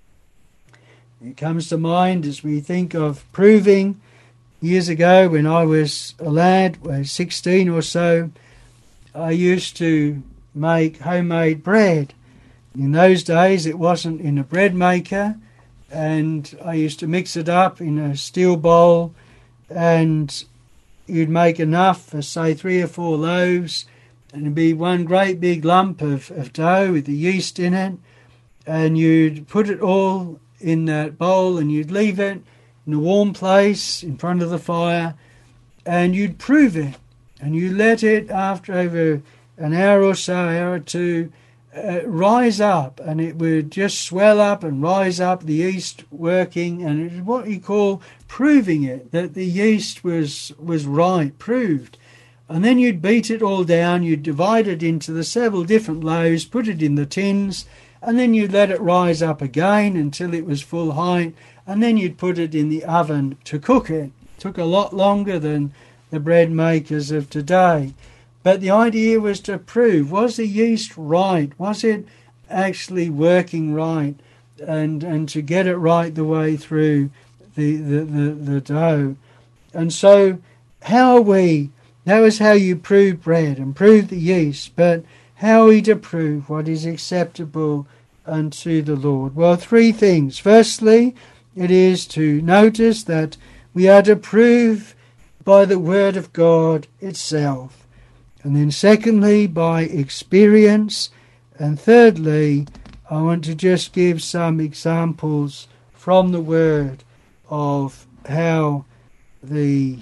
It comes to mind as we think of proving. Years ago, when I was a lad, sixteen or so, I used to make homemade bread. In those days, it wasn't in a bread maker, and I used to mix it up in a steel bowl, and you'd make enough for, say, three or four loaves, and it'd be one great big lump of, of dough with the yeast in it, and you'd put it all in that bowl, and you'd leave it in a warm place in front of the fire, and you'd prove it, and you let it, after over an hour or so, hour or two, uh, rise up, and it would just swell up and rise up, the yeast working, and it is what you call proving it, that the yeast was was right, proved. And then you'd beat it all down, you'd divide it into the several different loaves, put it in the tins, and then you'd let it rise up again until it was full height, and then you'd put it in the oven to cook it. It took a lot longer than the bread makers of today. But the idea was to prove, was the yeast right? Was it actually working right? And and to get it right the way through the, the, the, the dough. And so how are we, that was how you prove bread and prove the yeast, but how are we to prove what is acceptable unto the Lord? Well, three things. Firstly, it is to notice that we are to prove by the Word of God itself. And then secondly, by experience. And thirdly, I want to just give some examples from the Word of how the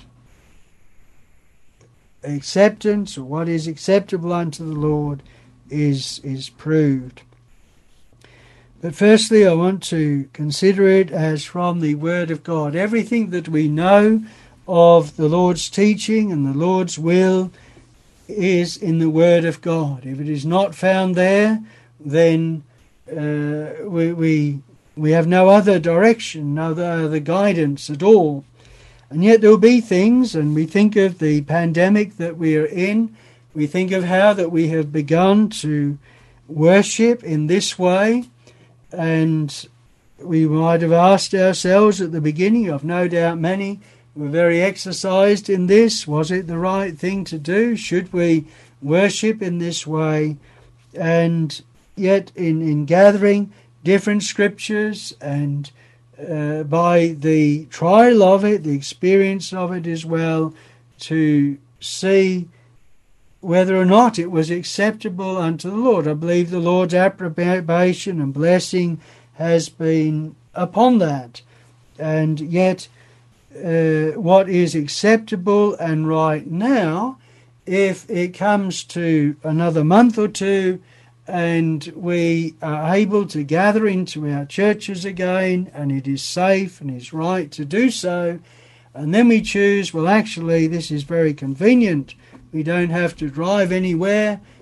acceptance, or what is acceptable unto the Lord, is, is proved. But firstly, I want to consider it as from the Word of God. Everything that we know of the Lord's teaching and the Lord's will is in the Word of God. If it is not found there, then uh, we, we we have no other direction, no other guidance at all. And yet there will be things, and we think of the pandemic that we are in, we think of how that we have begun to worship in this way, and we might have asked ourselves at the beginning, I've no doubt many were very exercised in this, was it the right thing to do? Should we worship in this way? And yet in, in gathering different scriptures and uh, by the trial of it, the experience of it as well, to see whether or not it was acceptable unto the Lord. I believe the Lord's approbation and blessing has been upon that. And yet uh, what is acceptable and right now, if it comes to another month or two and we are able to gather into our churches again, and it is safe and is right to do so, and then we choose, well, actually, this is very convenient. We don't have to drive anywhere.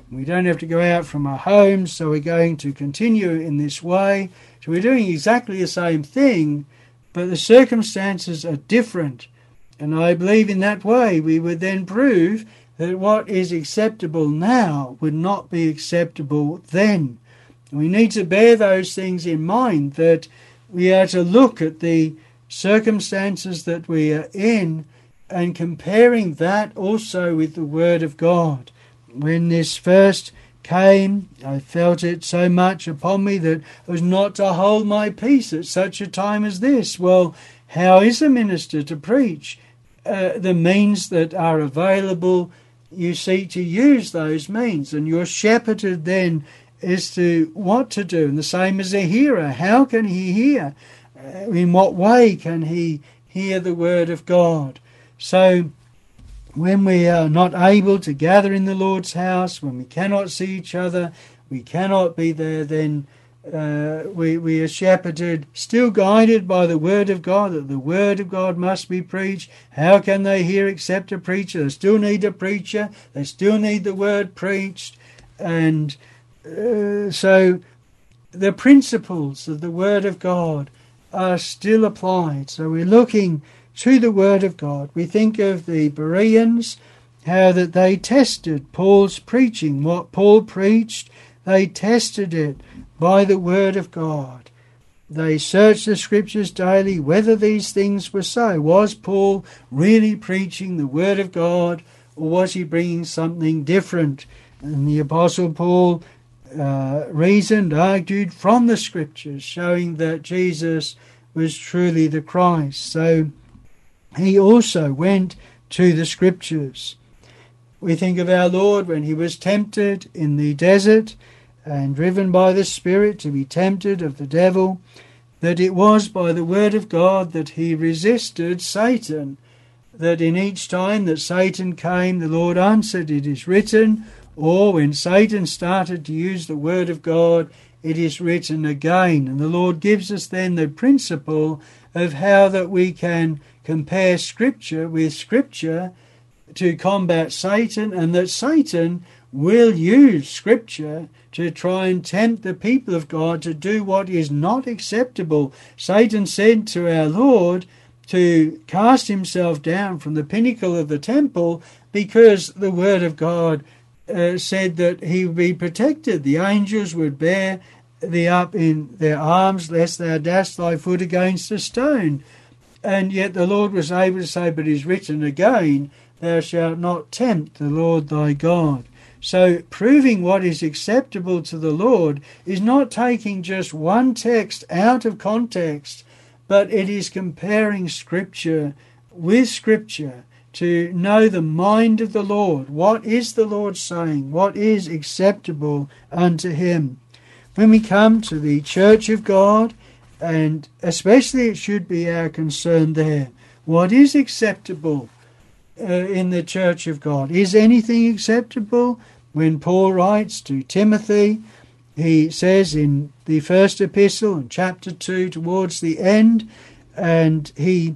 We don't have to go out from our homes, so we're going to continue in this way. So we're doing exactly the same thing, but the circumstances are different. And I believe in that way we would then prove that what is acceptable now would not be acceptable then. And we need to bear those things in mind, that we are to look at the circumstances that we are in and comparing that also with the Word of God. When this first came, I felt it so much upon me that I was not to hold my peace at such a time as this. Well, how is a minister to preach? Uh, the means that are available, you seek to use those means, and you're shepherded then as to what to do. And the same as a hearer. How can he hear? Uh, in what way can he hear the Word of God? So when we are not able to gather in the Lord's house, when we cannot see each other, we cannot be there, then uh, we, we are shepherded, still guided by the Word of God, that the Word of God must be preached. How can they hear except a preacher? They still need a preacher. They still need the Word preached. And uh, so the principles of the Word of God are still applied. So we're looking to the Word of God. We think of the Bereans, how that they tested Paul's preaching. What Paul preached, they tested it by the Word of God. They searched the Scriptures daily whether these things were so. Was Paul really preaching the Word of God, or was he bringing something different? And the Apostle Paul uh, reasoned, argued from the Scriptures, showing that Jesus was truly the Christ. So he also went to the Scriptures. We think of our Lord when he was tempted in the desert and driven by the Spirit to be tempted of the devil, that it was by the Word of God that he resisted Satan, that in each time that Satan came, the Lord answered, "It is written," or when Satan started to use the Word of God, "It is written" again. And the Lord gives us then the principle of how that we can compare Scripture with Scripture to combat Satan, and that Satan will use Scripture to try and tempt the people of God to do what is not acceptable. Satan said to our Lord to cast himself down from the pinnacle of the temple because the Word of God uh, said that he would be protected. The angels would bear thee up in their arms, lest thou dash thy foot against a stone. And yet the Lord was able to say, "But it is written again, thou shalt not tempt the Lord thy God." So proving what is acceptable to the Lord is not taking just one text out of context, but it is comparing Scripture with Scripture to know the mind of the Lord. What is the Lord saying? What is acceptable unto him? When we come to the church of God, and especially it should be our concern there, what is acceptable uh, in the church of God? Is anything acceptable? When Paul writes to Timothy, he says in the first epistle, in chapter two, towards the end, and he,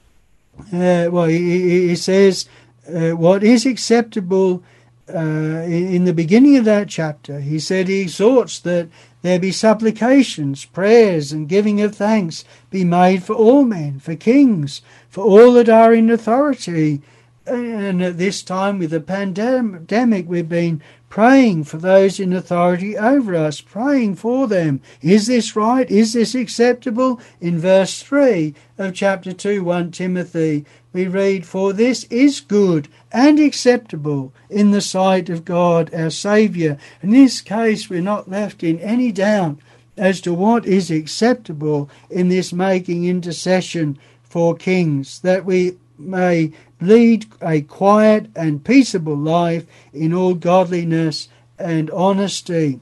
uh, well, he, he says, uh, what is acceptable uh, in, in the beginning of that chapter, he said he exhorts that there be supplications, prayers, and giving of thanks be made for all men, for kings, for all that are in authority. And at this time with the pandemic, we've been praying for those in authority over us, praying for them. Is this right? Is this acceptable? In verse three of chapter two, First Timothy, we read, "For this is good and acceptable in the sight of God our Saviour." In this case, we're not left in any doubt as to what is acceptable in this making intercession for kings, that we may lead a quiet and peaceable life in all godliness and honesty.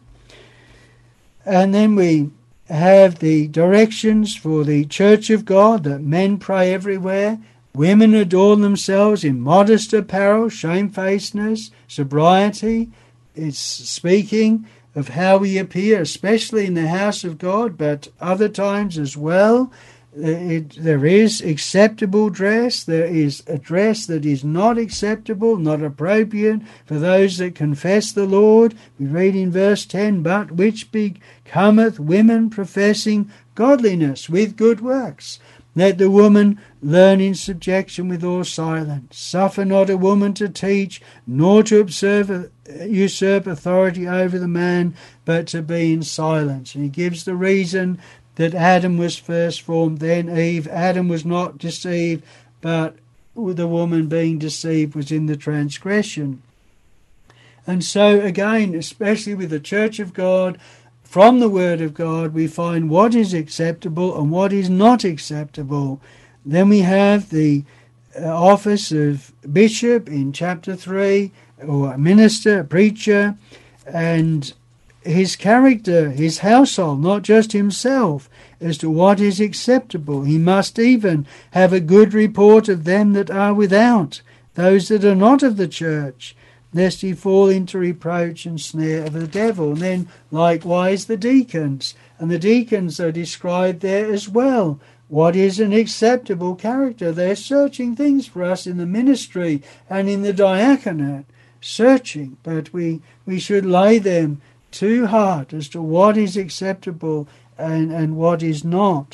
And then we have the directions for the church of God, that men pray everywhere, women adorn themselves in modest apparel, shamefacedness, sobriety. It's speaking of how we appear, especially in the house of God, but other times as well. It, there is acceptable dress. There is a dress that is not acceptable, not appropriate for those that confess the Lord. We read in verse ten, but which becometh women professing godliness with good works. Let the woman learn in subjection with all silence. Suffer not a woman to teach, nor to observe, usurp authority over the man, but to be in silence. And he gives the reason that Adam was first formed, then Eve. Adam was not deceived, but the woman being deceived was in the transgression. And so again, especially with the Church of God, from the Word of God, we find what is acceptable and what is not acceptable. Then we have the uh, office of bishop in chapter three, or a minister, a preacher, and his character, his household, not just himself, as to what is acceptable. He must even have a good report of them that are without, those that are not of the church, lest he fall into reproach and snare of the devil. And then likewise the deacons. And the deacons are described there as well. What is an acceptable character? They're searching things for us in the ministry and in the diaconate, searching. But we, we should lay them to heart as to what is acceptable and, and what is not.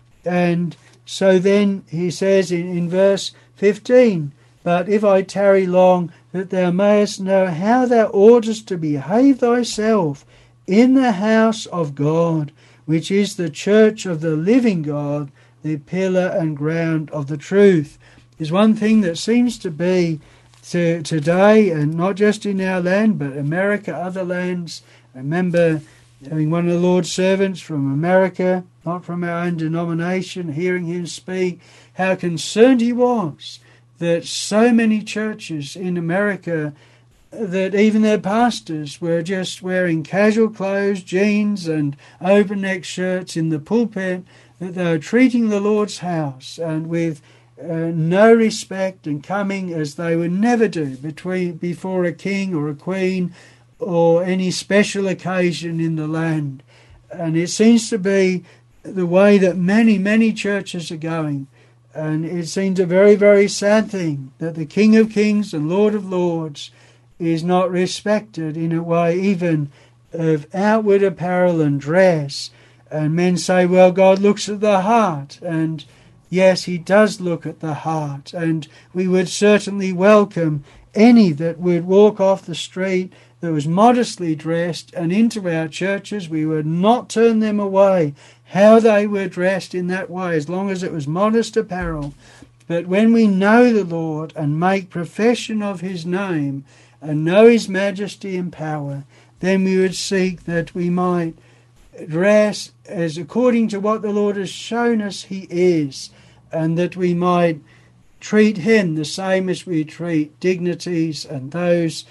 And so then he says in, in verse fifteen, but if I tarry long, that thou mayest know how thou oughtest to behave thyself in the house of God, which is the church of the living God, the pillar and ground of the truth. There's one thing that seems to be to today, and not just in our land, but America, other lands. I remember having one of the Lord's servants from America, not from our own denomination, hearing him speak, how concerned he was that so many churches in America, that even their pastors were just wearing casual clothes, jeans and open-neck shirts in the pulpit, that they were treating the Lord's house and with uh, no respect, and coming as they would never do between before a king or a queen or any special occasion in the land. And it seems to be the way that many, many churches are going. And it seems a very, very sad thing that the King of Kings and Lord of Lords is not respected in a way even of outward apparel and dress. And men say, well, God looks at the heart. And yes, he does look at the heart. And we would certainly welcome any that would walk off the street that was modestly dressed and into our churches. We would not turn them away, how they were dressed in that way, as long as it was modest apparel. But when we know the Lord and make profession of his name and know his majesty and power, then we would seek that we might dress as according to what the Lord has shown us he is, and that we might treat him the same as we treat dignities and those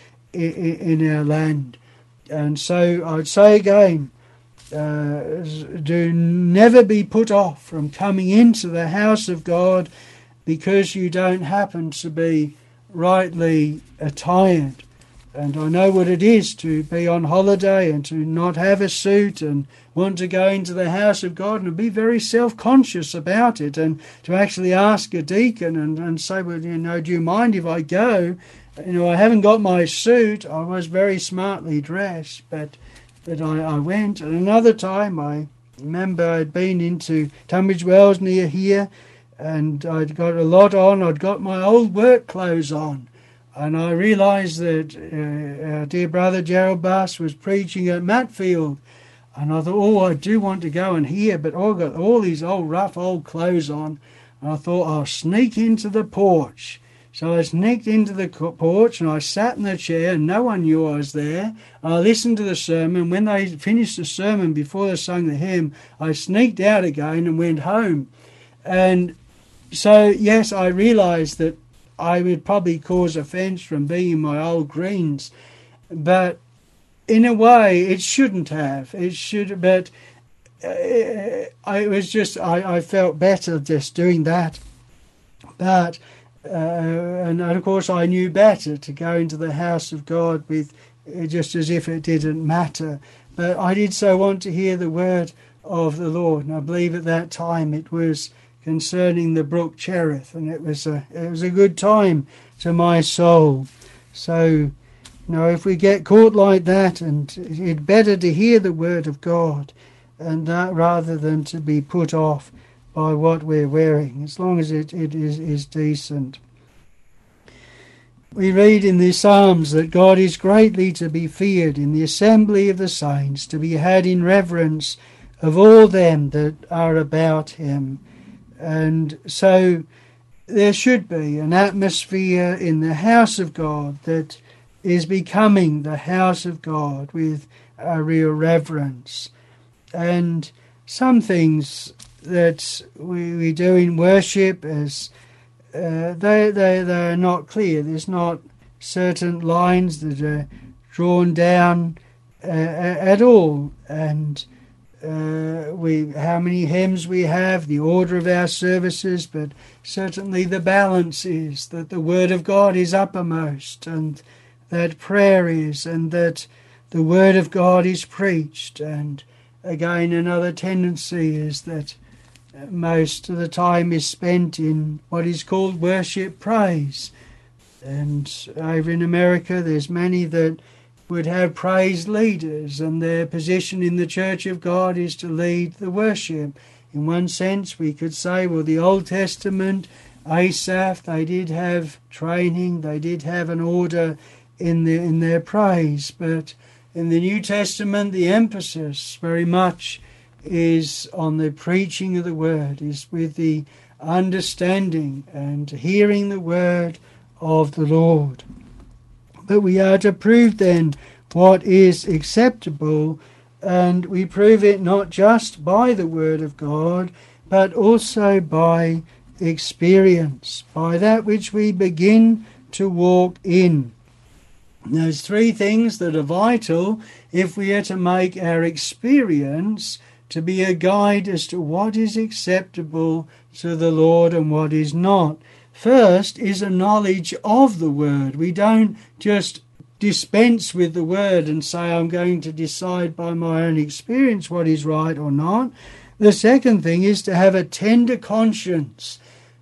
in our land. And so I'd say again, uh, do never be put off from coming into the house of God because you don't happen to be rightly attired. And I know what it is to be on holiday and to not have a suit and want to go into the house of God and be very self-conscious about it, and to actually ask a deacon and, and say, well, you know, do you mind if I go? You know, I haven't got my suit. I was very smartly dressed, but but I, I went. And another time, I remember I'd been into Tunbridge Wells near here, and I'd got a lot on. I'd got my old work clothes on. And I realised that uh, our dear brother Gerald Bass was preaching at Matfield. And I thought, oh, I do want to go and hear, but I've got all these old rough old clothes on. And I thought, I'll sneak into the porch. So I sneaked into the porch and I sat in the chair, and no one knew I was there. I listened to the sermon. When they finished the sermon, before they sung the hymn, I sneaked out again and went home. And so, yes, I realised that I would probably cause offence from being in my old greens. But in a way, it shouldn't have. It should, but uh, it was just, I, I felt better just doing that. But Uh, and of course I knew better to go into the house of God with uh, just as if it didn't matter. But I did so want to hear the word of the Lord. And I believe at that time it was concerning the brook Cherith, and it was a it was a good time to my soul. So, you know, if we get caught like that, and it's better to hear the word of God, and that rather than to be put off by what we're wearing, as long as it, it is, is decent. We read in the Psalms that God is greatly to be feared in the assembly of the saints, to be had in reverence of all them that are about him. And so there should be an atmosphere in the house of God that is becoming the house of God with a real reverence. And some things that we, we do in worship, as uh, they, they, they are not clear. There's not certain lines that are drawn down uh, at all. And Uh, we how many hymns we have, the order of our services, but certainly the balance is that the Word of God is uppermost, and that prayer is, and that the Word of God is preached. And again, another tendency is that most of the time is spent in what is called worship praise. And over in America, there's many that would have praise leaders, and their position in the Church of God is to lead the worship. In one sense, we could say, well, the Old Testament, Asaph, they did have training, they did have an order in, the, in their praise, but in the New Testament, the emphasis very much is on the preaching of the Word, is with the understanding and hearing the Word of the Lord. But we are to prove then what is acceptable, and we prove it not just by the Word of God, but also by experience, by that which we begin to walk in. There's three things that are vital if we are to make our experience to be a guide as to what is acceptable to the Lord and what is not. First is a knowledge of the Word. We don't just dispense with the Word and say, I'm going to decide by my own experience what is right or not. The second thing is to have a tender conscience,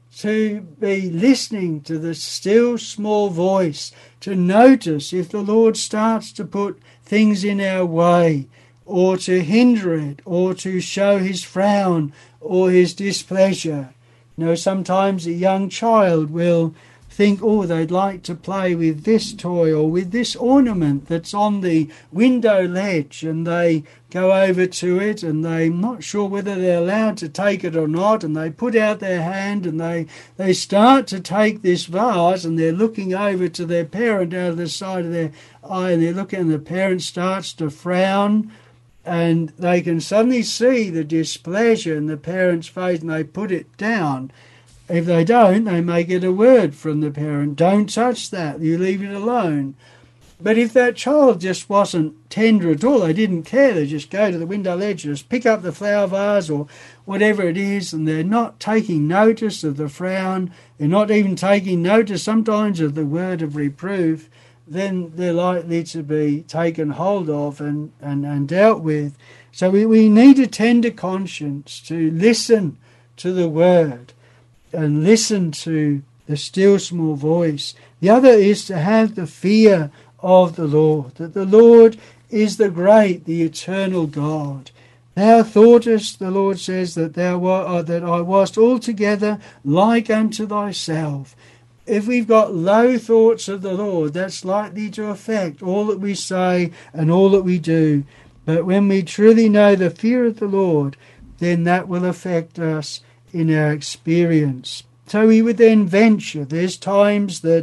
to be listening to the still small voice, to notice if the Lord starts to put things in our way, or to hinder it, or to show his frown or his displeasure. You know, sometimes a young child will think, oh, they'd like to play with this toy or with this ornament that's on the window ledge, and they go over to it and they're not sure whether they're allowed to take it or not, and they put out their hand and they, they start to take this vase, and they're looking over to their parent out of the side of their eye, and they're looking, and the parent starts to frown, and they can suddenly see the displeasure in the parent's face, and they put it down. If they don't, they may get a word from the parent, don't touch that, you leave it alone. But if that child just wasn't tender at all, they didn't care, they just go to the window ledge, just pick up the flower vase or whatever it is, and they're not taking notice of the frown, they're not even taking notice sometimes of the word of reproof, then they're likely to be taken hold of and, and, and dealt with. So we, we need a tender conscience to listen to the word and listen to the still small voice. The other is to have the fear of the Lord, that the Lord is the great, the eternal God. Thou thoughtest, the Lord says, that thou were, that I wast altogether like unto thyself. If we've got low thoughts of the Lord, that's likely to affect all that we say and all that we do. But when we truly know the fear of the Lord, then that will affect us in our experience. So we would then venture. There's times that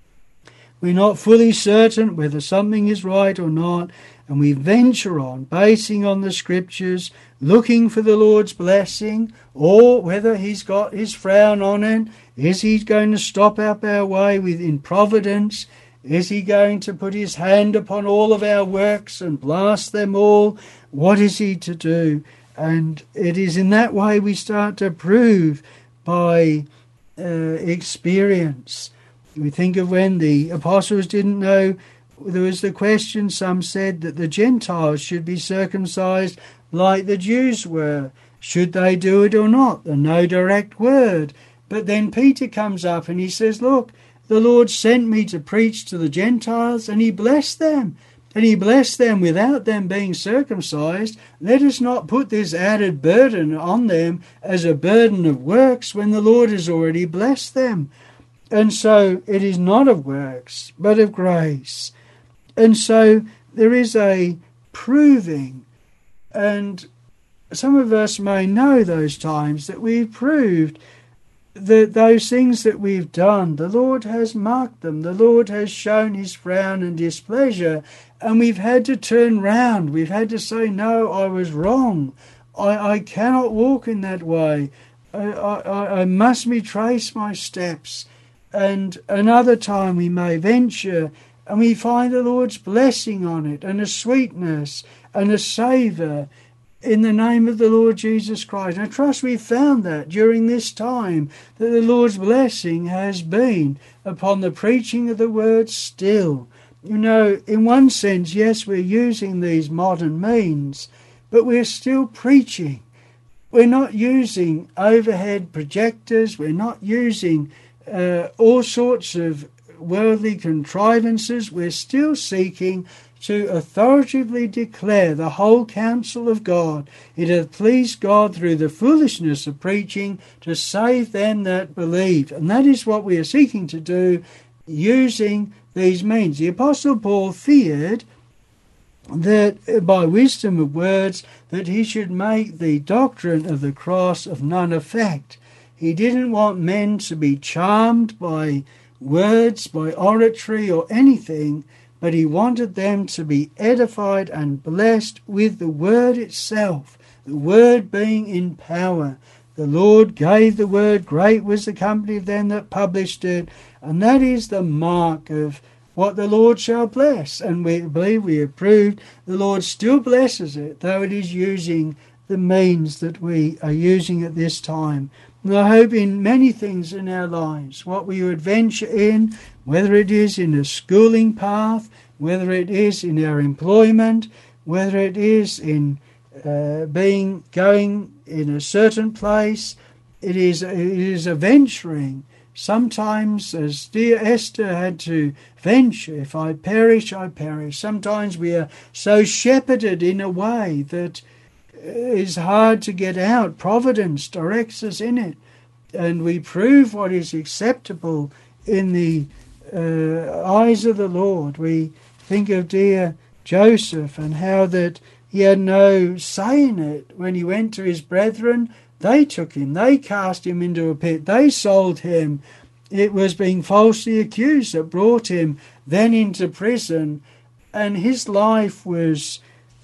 we're not fully certain whether something is right or not, and we venture on, basing on the Scriptures, looking for the Lord's blessing, or whether he's got his frown on it. Is he going to stop up our way within providence? Is he going to put his hand upon all of our works and blast them all? What is he to do? And it is in that way we start to prove by uh, experience. We think of when the apostles didn't know, there was the question, some said that the Gentiles should be circumcised like the Jews were. Should they do it or not? The no direct word. But then Peter comes up and he says, look, the Lord sent me to preach to the Gentiles, and he blessed them. And he blessed them without them being circumcised. Let us not put this added burden on them as a burden of works when the Lord has already blessed them. And so it is not of works, but of grace. And so there is a proving. And some of us may know those times that we've proved that those things that we've done, the Lord has marked them. The Lord has shown his frown and displeasure, and we've had to turn round. We've had to say, no, I was wrong. I, I cannot walk in that way. I, I, I must retrace my steps. And another time we may venture, and we find the Lord's blessing on it, and a sweetness, and a savour, in the name of the Lord Jesus Christ. I trust we've found that during this time, that the Lord's blessing has been upon the preaching of the word still. You know, in one sense, yes, we're using these modern means, but we're still preaching. We're not using overhead projectors. We're not using uh, all sorts of worldly contrivances. We're still seeking to authoritatively declare the whole counsel of God. It hath pleased God through the foolishness of preaching to save them that believe. And that is what we are seeking to do using these means. The Apostle Paul feared that by wisdom of words that he should make the doctrine of the cross of none effect. He didn't want men to be charmed by words, by oratory or anything, but he wanted them to be edified and blessed with the word itself, the word being in power. The Lord gave the word, great was the company of them that published it, and that is the mark of what the Lord shall bless. And we believe we have proved the Lord still blesses it, though it is using the means that we are using at this time. And I hope in many things in our lives, what we would venture in, whether it is in a schooling path, whether it is in our employment, whether it is in uh, being going in a certain place, it is, it is a venturing. Sometimes, as dear Esther had to venture, if I perish, I perish. Sometimes we are so shepherded in a way that is hard to get out. Providence directs us in it, and we prove what is acceptable in the uh, eyes of the Lord. We think of dear Joseph and how that he had no say in it. When he went to his brethren, they took him, they cast him into a pit, they sold him. It was being falsely accused that brought him then into prison, and his life was,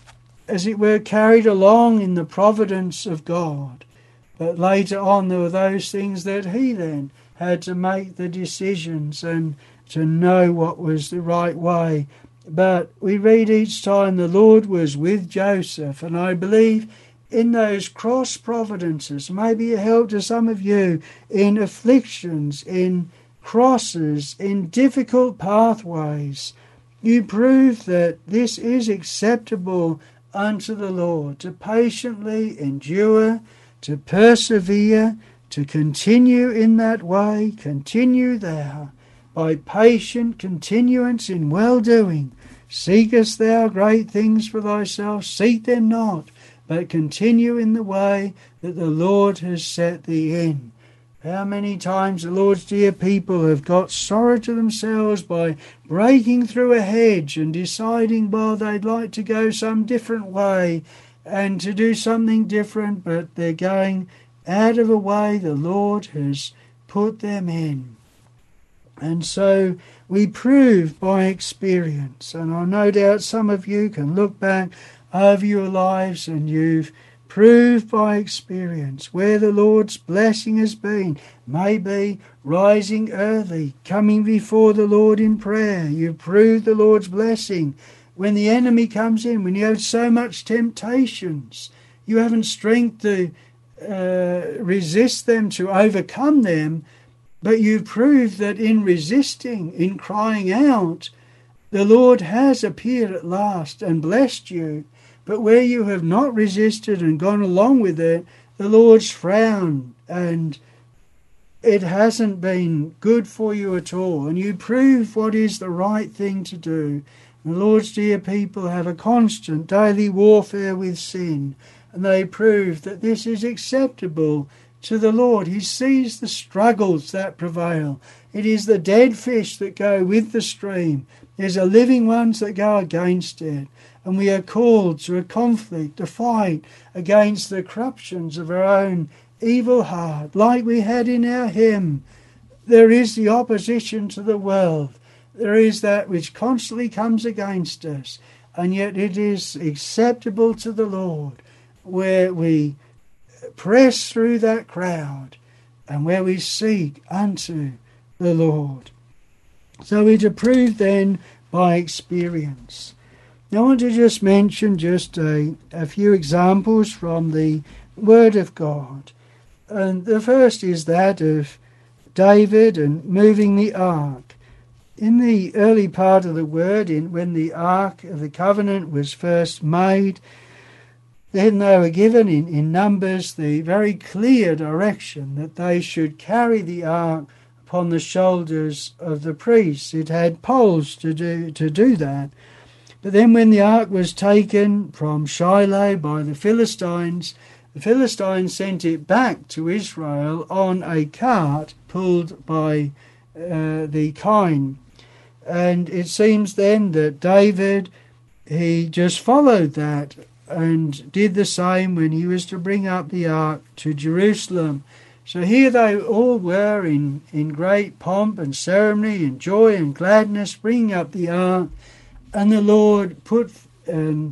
as it were, carried along in the providence of God. But later on there were those things that he then had to make the decisions and to know what was the right way. But we read each time the Lord was with Joseph, and I believe in those cross providences, maybe a help to some of you in afflictions, in crosses, in difficult pathways. You prove that this is acceptable unto the Lord, to patiently endure, to persevere, to continue in that way. Continue thou by patient continuance in well-doing. Seekest thou great things for thyself? Seek them not, but continue in the way that the Lord has set thee in. How many times the Lord's dear people have got sorrow to themselves by breaking through a hedge and deciding, well, they'd like to go some different way and to do something different, but they're going out of a way the Lord has put them in. And so we prove by experience, and I no doubt some of you can look back over your lives and you've proved by experience where the Lord's blessing has been. Maybe rising early, coming before the Lord in prayer. You've proved the Lord's blessing. When the enemy comes in, when you have so much temptations, you haven't strength to uh, resist them, to overcome them, but you've proved that in resisting, in crying out, the Lord has appeared at last and blessed you. But where you have not resisted and gone along with it, the Lord's frowned, and it hasn't been good for you at all. And you prove what is the right thing to do. The Lord's dear people have a constant daily warfare with sin, and they prove that this is acceptable to the Lord. He sees the struggles that prevail. It is the dead fish that go with the stream. There's a living ones that go against it. And we are called to a conflict, a fight against the corruptions of our own evil heart. Like we had in our hymn, there is the opposition to the world. There is that which constantly comes against us. And yet it is acceptable to the Lord, where we press through that crowd and where we seek unto the Lord. So we're to prove then by experience. Now I want to just mention just a, a few examples from the Word of God. And the first is that of David and moving the ark. In the early part of the Word, in when the Ark of the Covenant was first made, then they were given in, in Numbers the very clear direction that they should carry the ark upon the shoulders of the priests. It had poles to do to do that. But then when the ark was taken from Shiloh by the Philistines, the Philistines sent it back to Israel on a cart pulled by uh, the kine. And it seems then that David, he just followed that and did the same when he was to bring up the ark to Jerusalem. So here they all were in, in great pomp and ceremony and joy and gladness, bringing up the ark. And the Lord put and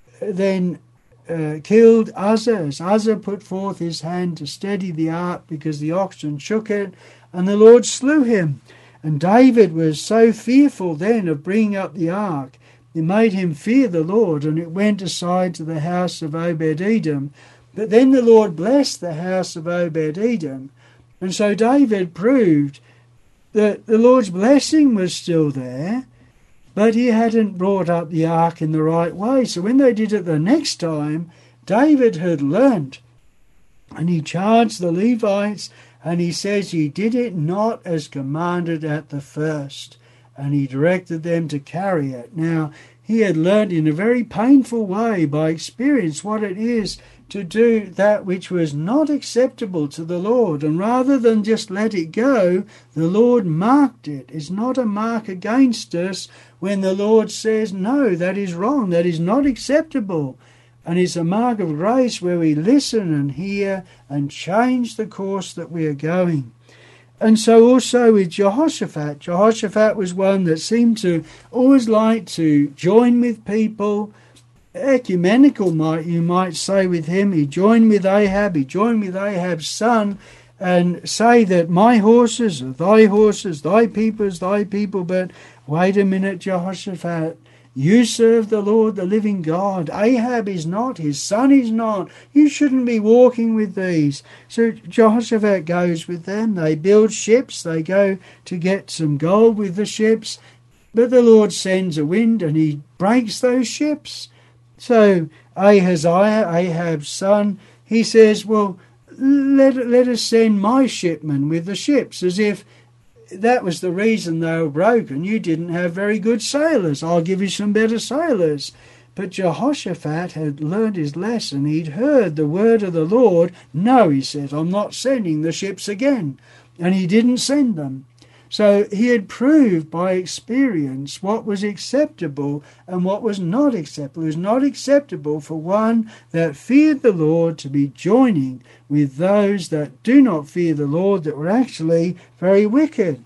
then uh, killed Uzzah, as Uzzah put forth his hand to steady the ark because the oxen shook it, and the Lord slew him. And David was so fearful then of bringing up the ark, it made him fear the Lord, and it went aside to the house of Obed-Edom. But then the Lord blessed the house of Obed-Edom, and so David proved that the Lord's blessing was still there, but he hadn't brought up the ark in the right way. So when they did it the next time, David had learnt, and he charged the Levites, and he says he did it not as commanded at the first, and he directed them to carry it. Now, he had learnt in a very painful way by experience what it is to do that which was not acceptable to the Lord. And rather than just let it go, the Lord marked it. It's not a mark against us when the Lord says, no, that is wrong, that is not acceptable. And it's a mark of grace where we listen and hear and change the course that we are going. And so also with Jehoshaphat. Jehoshaphat was one that seemed to always like to join with people. Ecumenical, might you might say, with him. He joined with Ahab, he joined with Ahab's son, and say that my horses are thy horses, thy people is thy people. But wait a minute, Jehoshaphat. You serve the Lord, the living God. Ahab is not, his son is not. You shouldn't be walking with these. So Jehoshaphat goes with them. They build ships. They go to get some gold with the ships. But the Lord sends a wind and he breaks those ships. So Ahaziah, Ahab's son, he says, well, let, let us send my shipmen with the ships, as if that was the reason they were broken. You didn't have very good sailors. I'll give you some better sailors. But Jehoshaphat had learned his lesson. He'd heard the word of the Lord. No, he said, I'm not sending the ships again. And he didn't send them. So he had proved by experience what was acceptable and what was not acceptable. It was not acceptable for one that feared the Lord to be joining with those that do not fear the Lord, that were actually very wicked.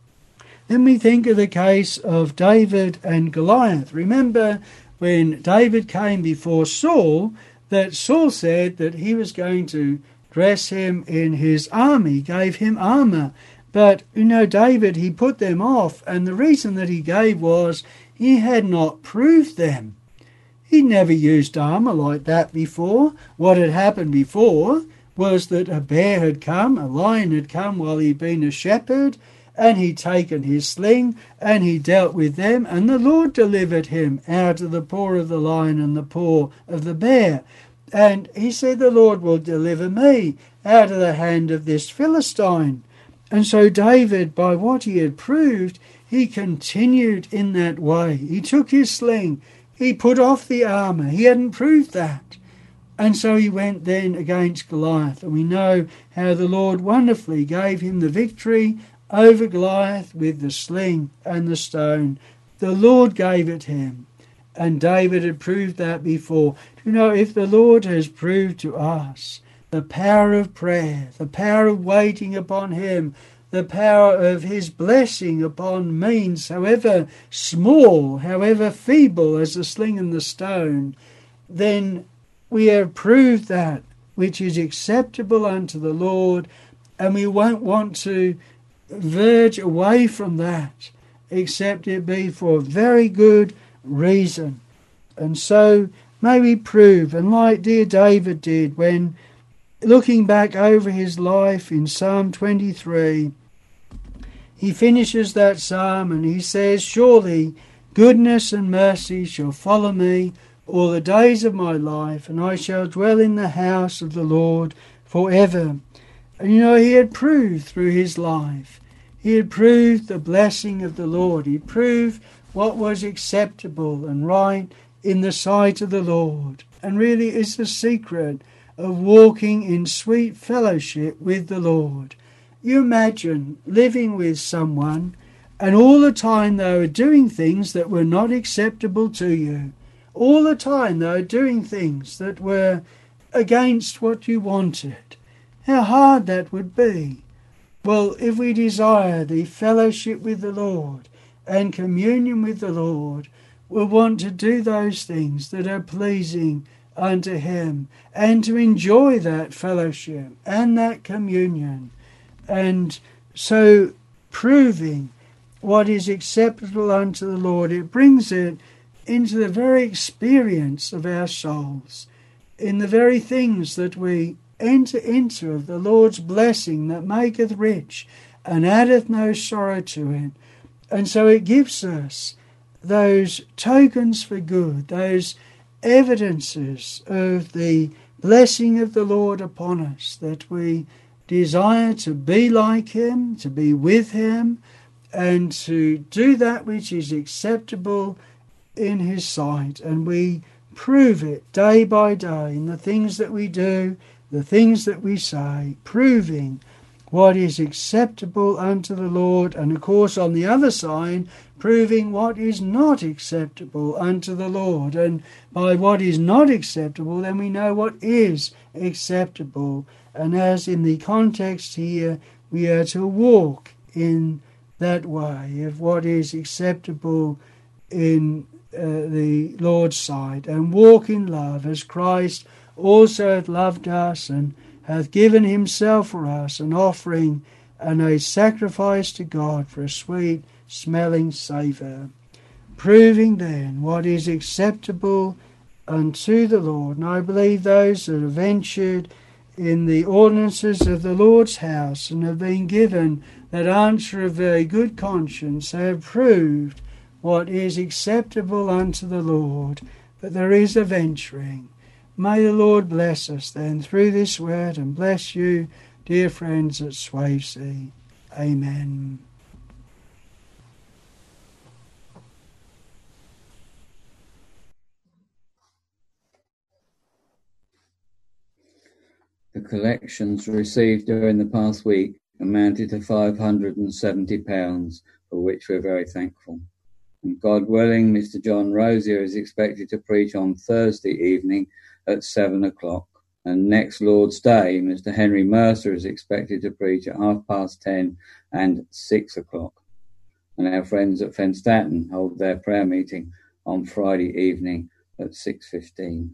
Then we think of the case of David and Goliath. Remember when David came before Saul, that Saul said that he was going to dress him in his army, gave him armour. But, you know, David, he put them off, and the reason that he gave was he had not proved them. He'd never used armour like that before. What had happened before was that a bear had come, a lion had come while he'd been a shepherd, and he'd taken his sling, and he dealt with them, and the Lord delivered him out of the paw of the lion and the paw of the bear. And he said, the Lord will deliver me out of the hand of this Philistine. And so David, by what he had proved, he continued in that way. He took his sling, he put off the armour. He hadn't proved that. And so he went then against Goliath. And we know how the Lord wonderfully gave him the victory over Goliath with the sling and the stone. The Lord gave it him. And David had proved that before. You know, if the Lord has proved to us the power of prayer, the power of waiting upon him, the power of his blessing upon means, however small, however feeble as the sling and the stone, then we have proved that which is acceptable unto the Lord, and we won't want to verge away from that, except it be for very good reason. And so may we prove, and like dear David did when looking back over his life in Psalm twenty-three, he finishes that psalm and he says, surely goodness and mercy shall follow me all the days of my life, and I shall dwell in the house of the Lord forever. And you know, he had proved through his life, he had proved the blessing of the Lord. He proved what was acceptable and right in the sight of the Lord. And really is the secret of walking in sweet fellowship with the Lord. You imagine living with someone and all the time they were doing things that were not acceptable to you. All the time they were doing things that were against what you wanted. How hard that would be. Well, if we desire the fellowship with the Lord and communion with the Lord, we'll want to do those things that are pleasing unto him, and to enjoy that fellowship and that communion, and so proving what is acceptable unto the Lord. It brings it into the very experience of our souls, in the very things that we enter into of the Lord's blessing that maketh rich and addeth no sorrow to it. And so it gives us those tokens for good, those evidences of the blessing of the Lord upon us, that we desire to be like him, to be with him, and to do that which is acceptable in his sight. And we prove it day by day in the things that we do, the things that we say, proving what is acceptable unto the Lord, and of course on the other side, proving what is not acceptable unto the Lord. And by what is not acceptable, then we know what is acceptable. And as in the context here, we are to walk in that way of what is acceptable in uh, the Lord's sight, and walk in love as Christ also hath loved us and hath given himself for us, an offering and a sacrifice to God for a sweet smelling savour. Proving then what is acceptable unto the Lord. And I believe those that have ventured in the ordinances of the Lord's house and have been given that answer of very good conscience have proved what is acceptable unto the Lord. But there is a venturing. May the Lord bless us then through this word, and bless you, dear friends at Swavesey. Amen. The collections received during the past week amounted to five hundred seventy pounds, for which we're very thankful. And God willing, Mister John Rosier is expected to preach on Thursday evening at seven o'clock. And next Lord's Day, Mister Henry Mercer is expected to preach at half past ten and six o'clock. And our friends at Fenstatten hold their prayer meeting on Friday evening at six fifteen.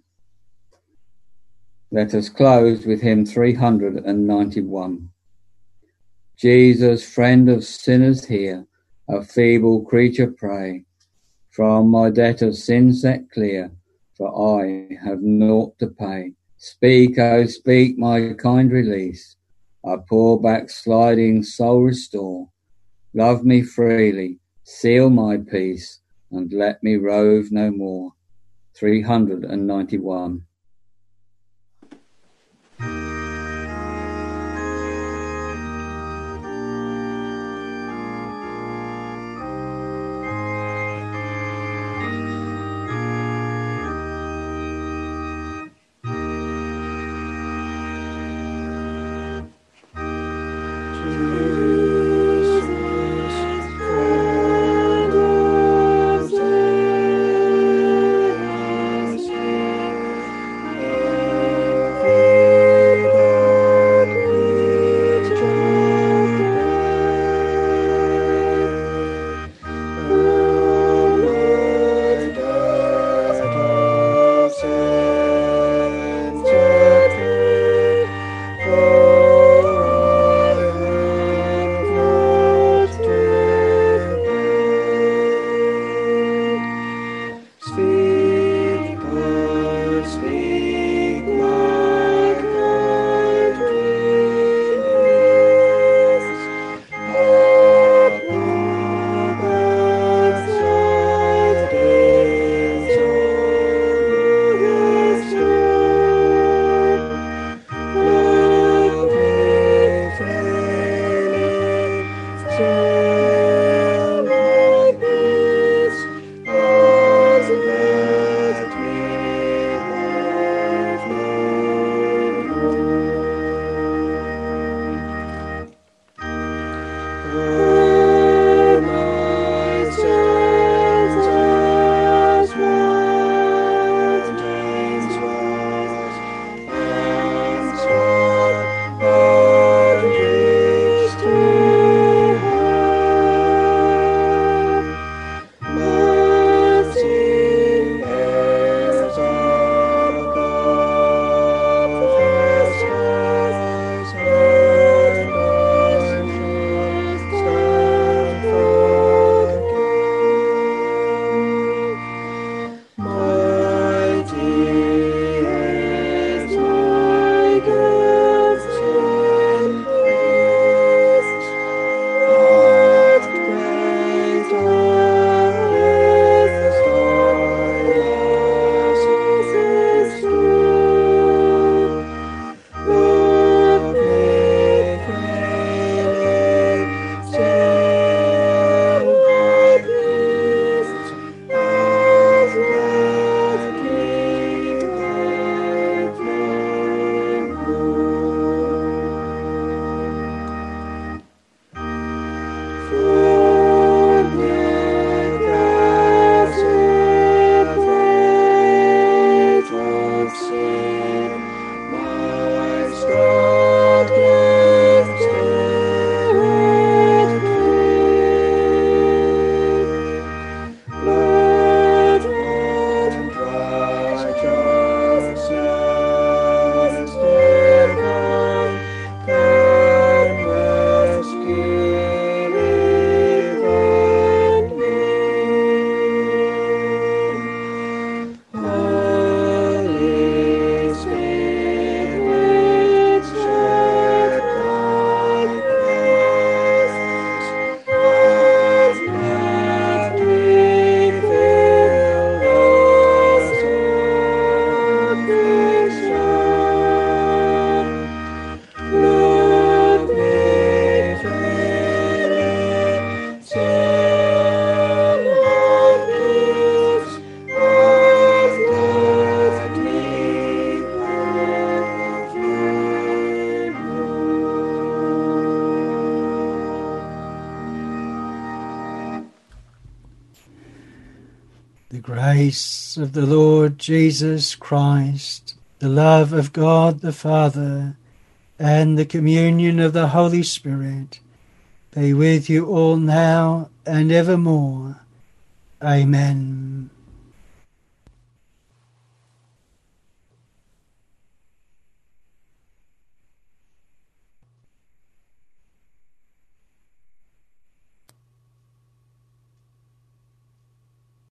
Let us close with hymn three hundred ninety-one. Jesus, friend of sinners, hear a feeble creature pray. From my debt of sin set clear, for I have naught to pay. Speak, oh speak, my kind release, a poor backsliding soul restore. Love me freely, seal my peace, and let me rove no more. three hundred ninety-one. The grace of the Lord Jesus Christ, the love of God the Father, and the communion of the Holy Spirit be with you all now and evermore. Amen.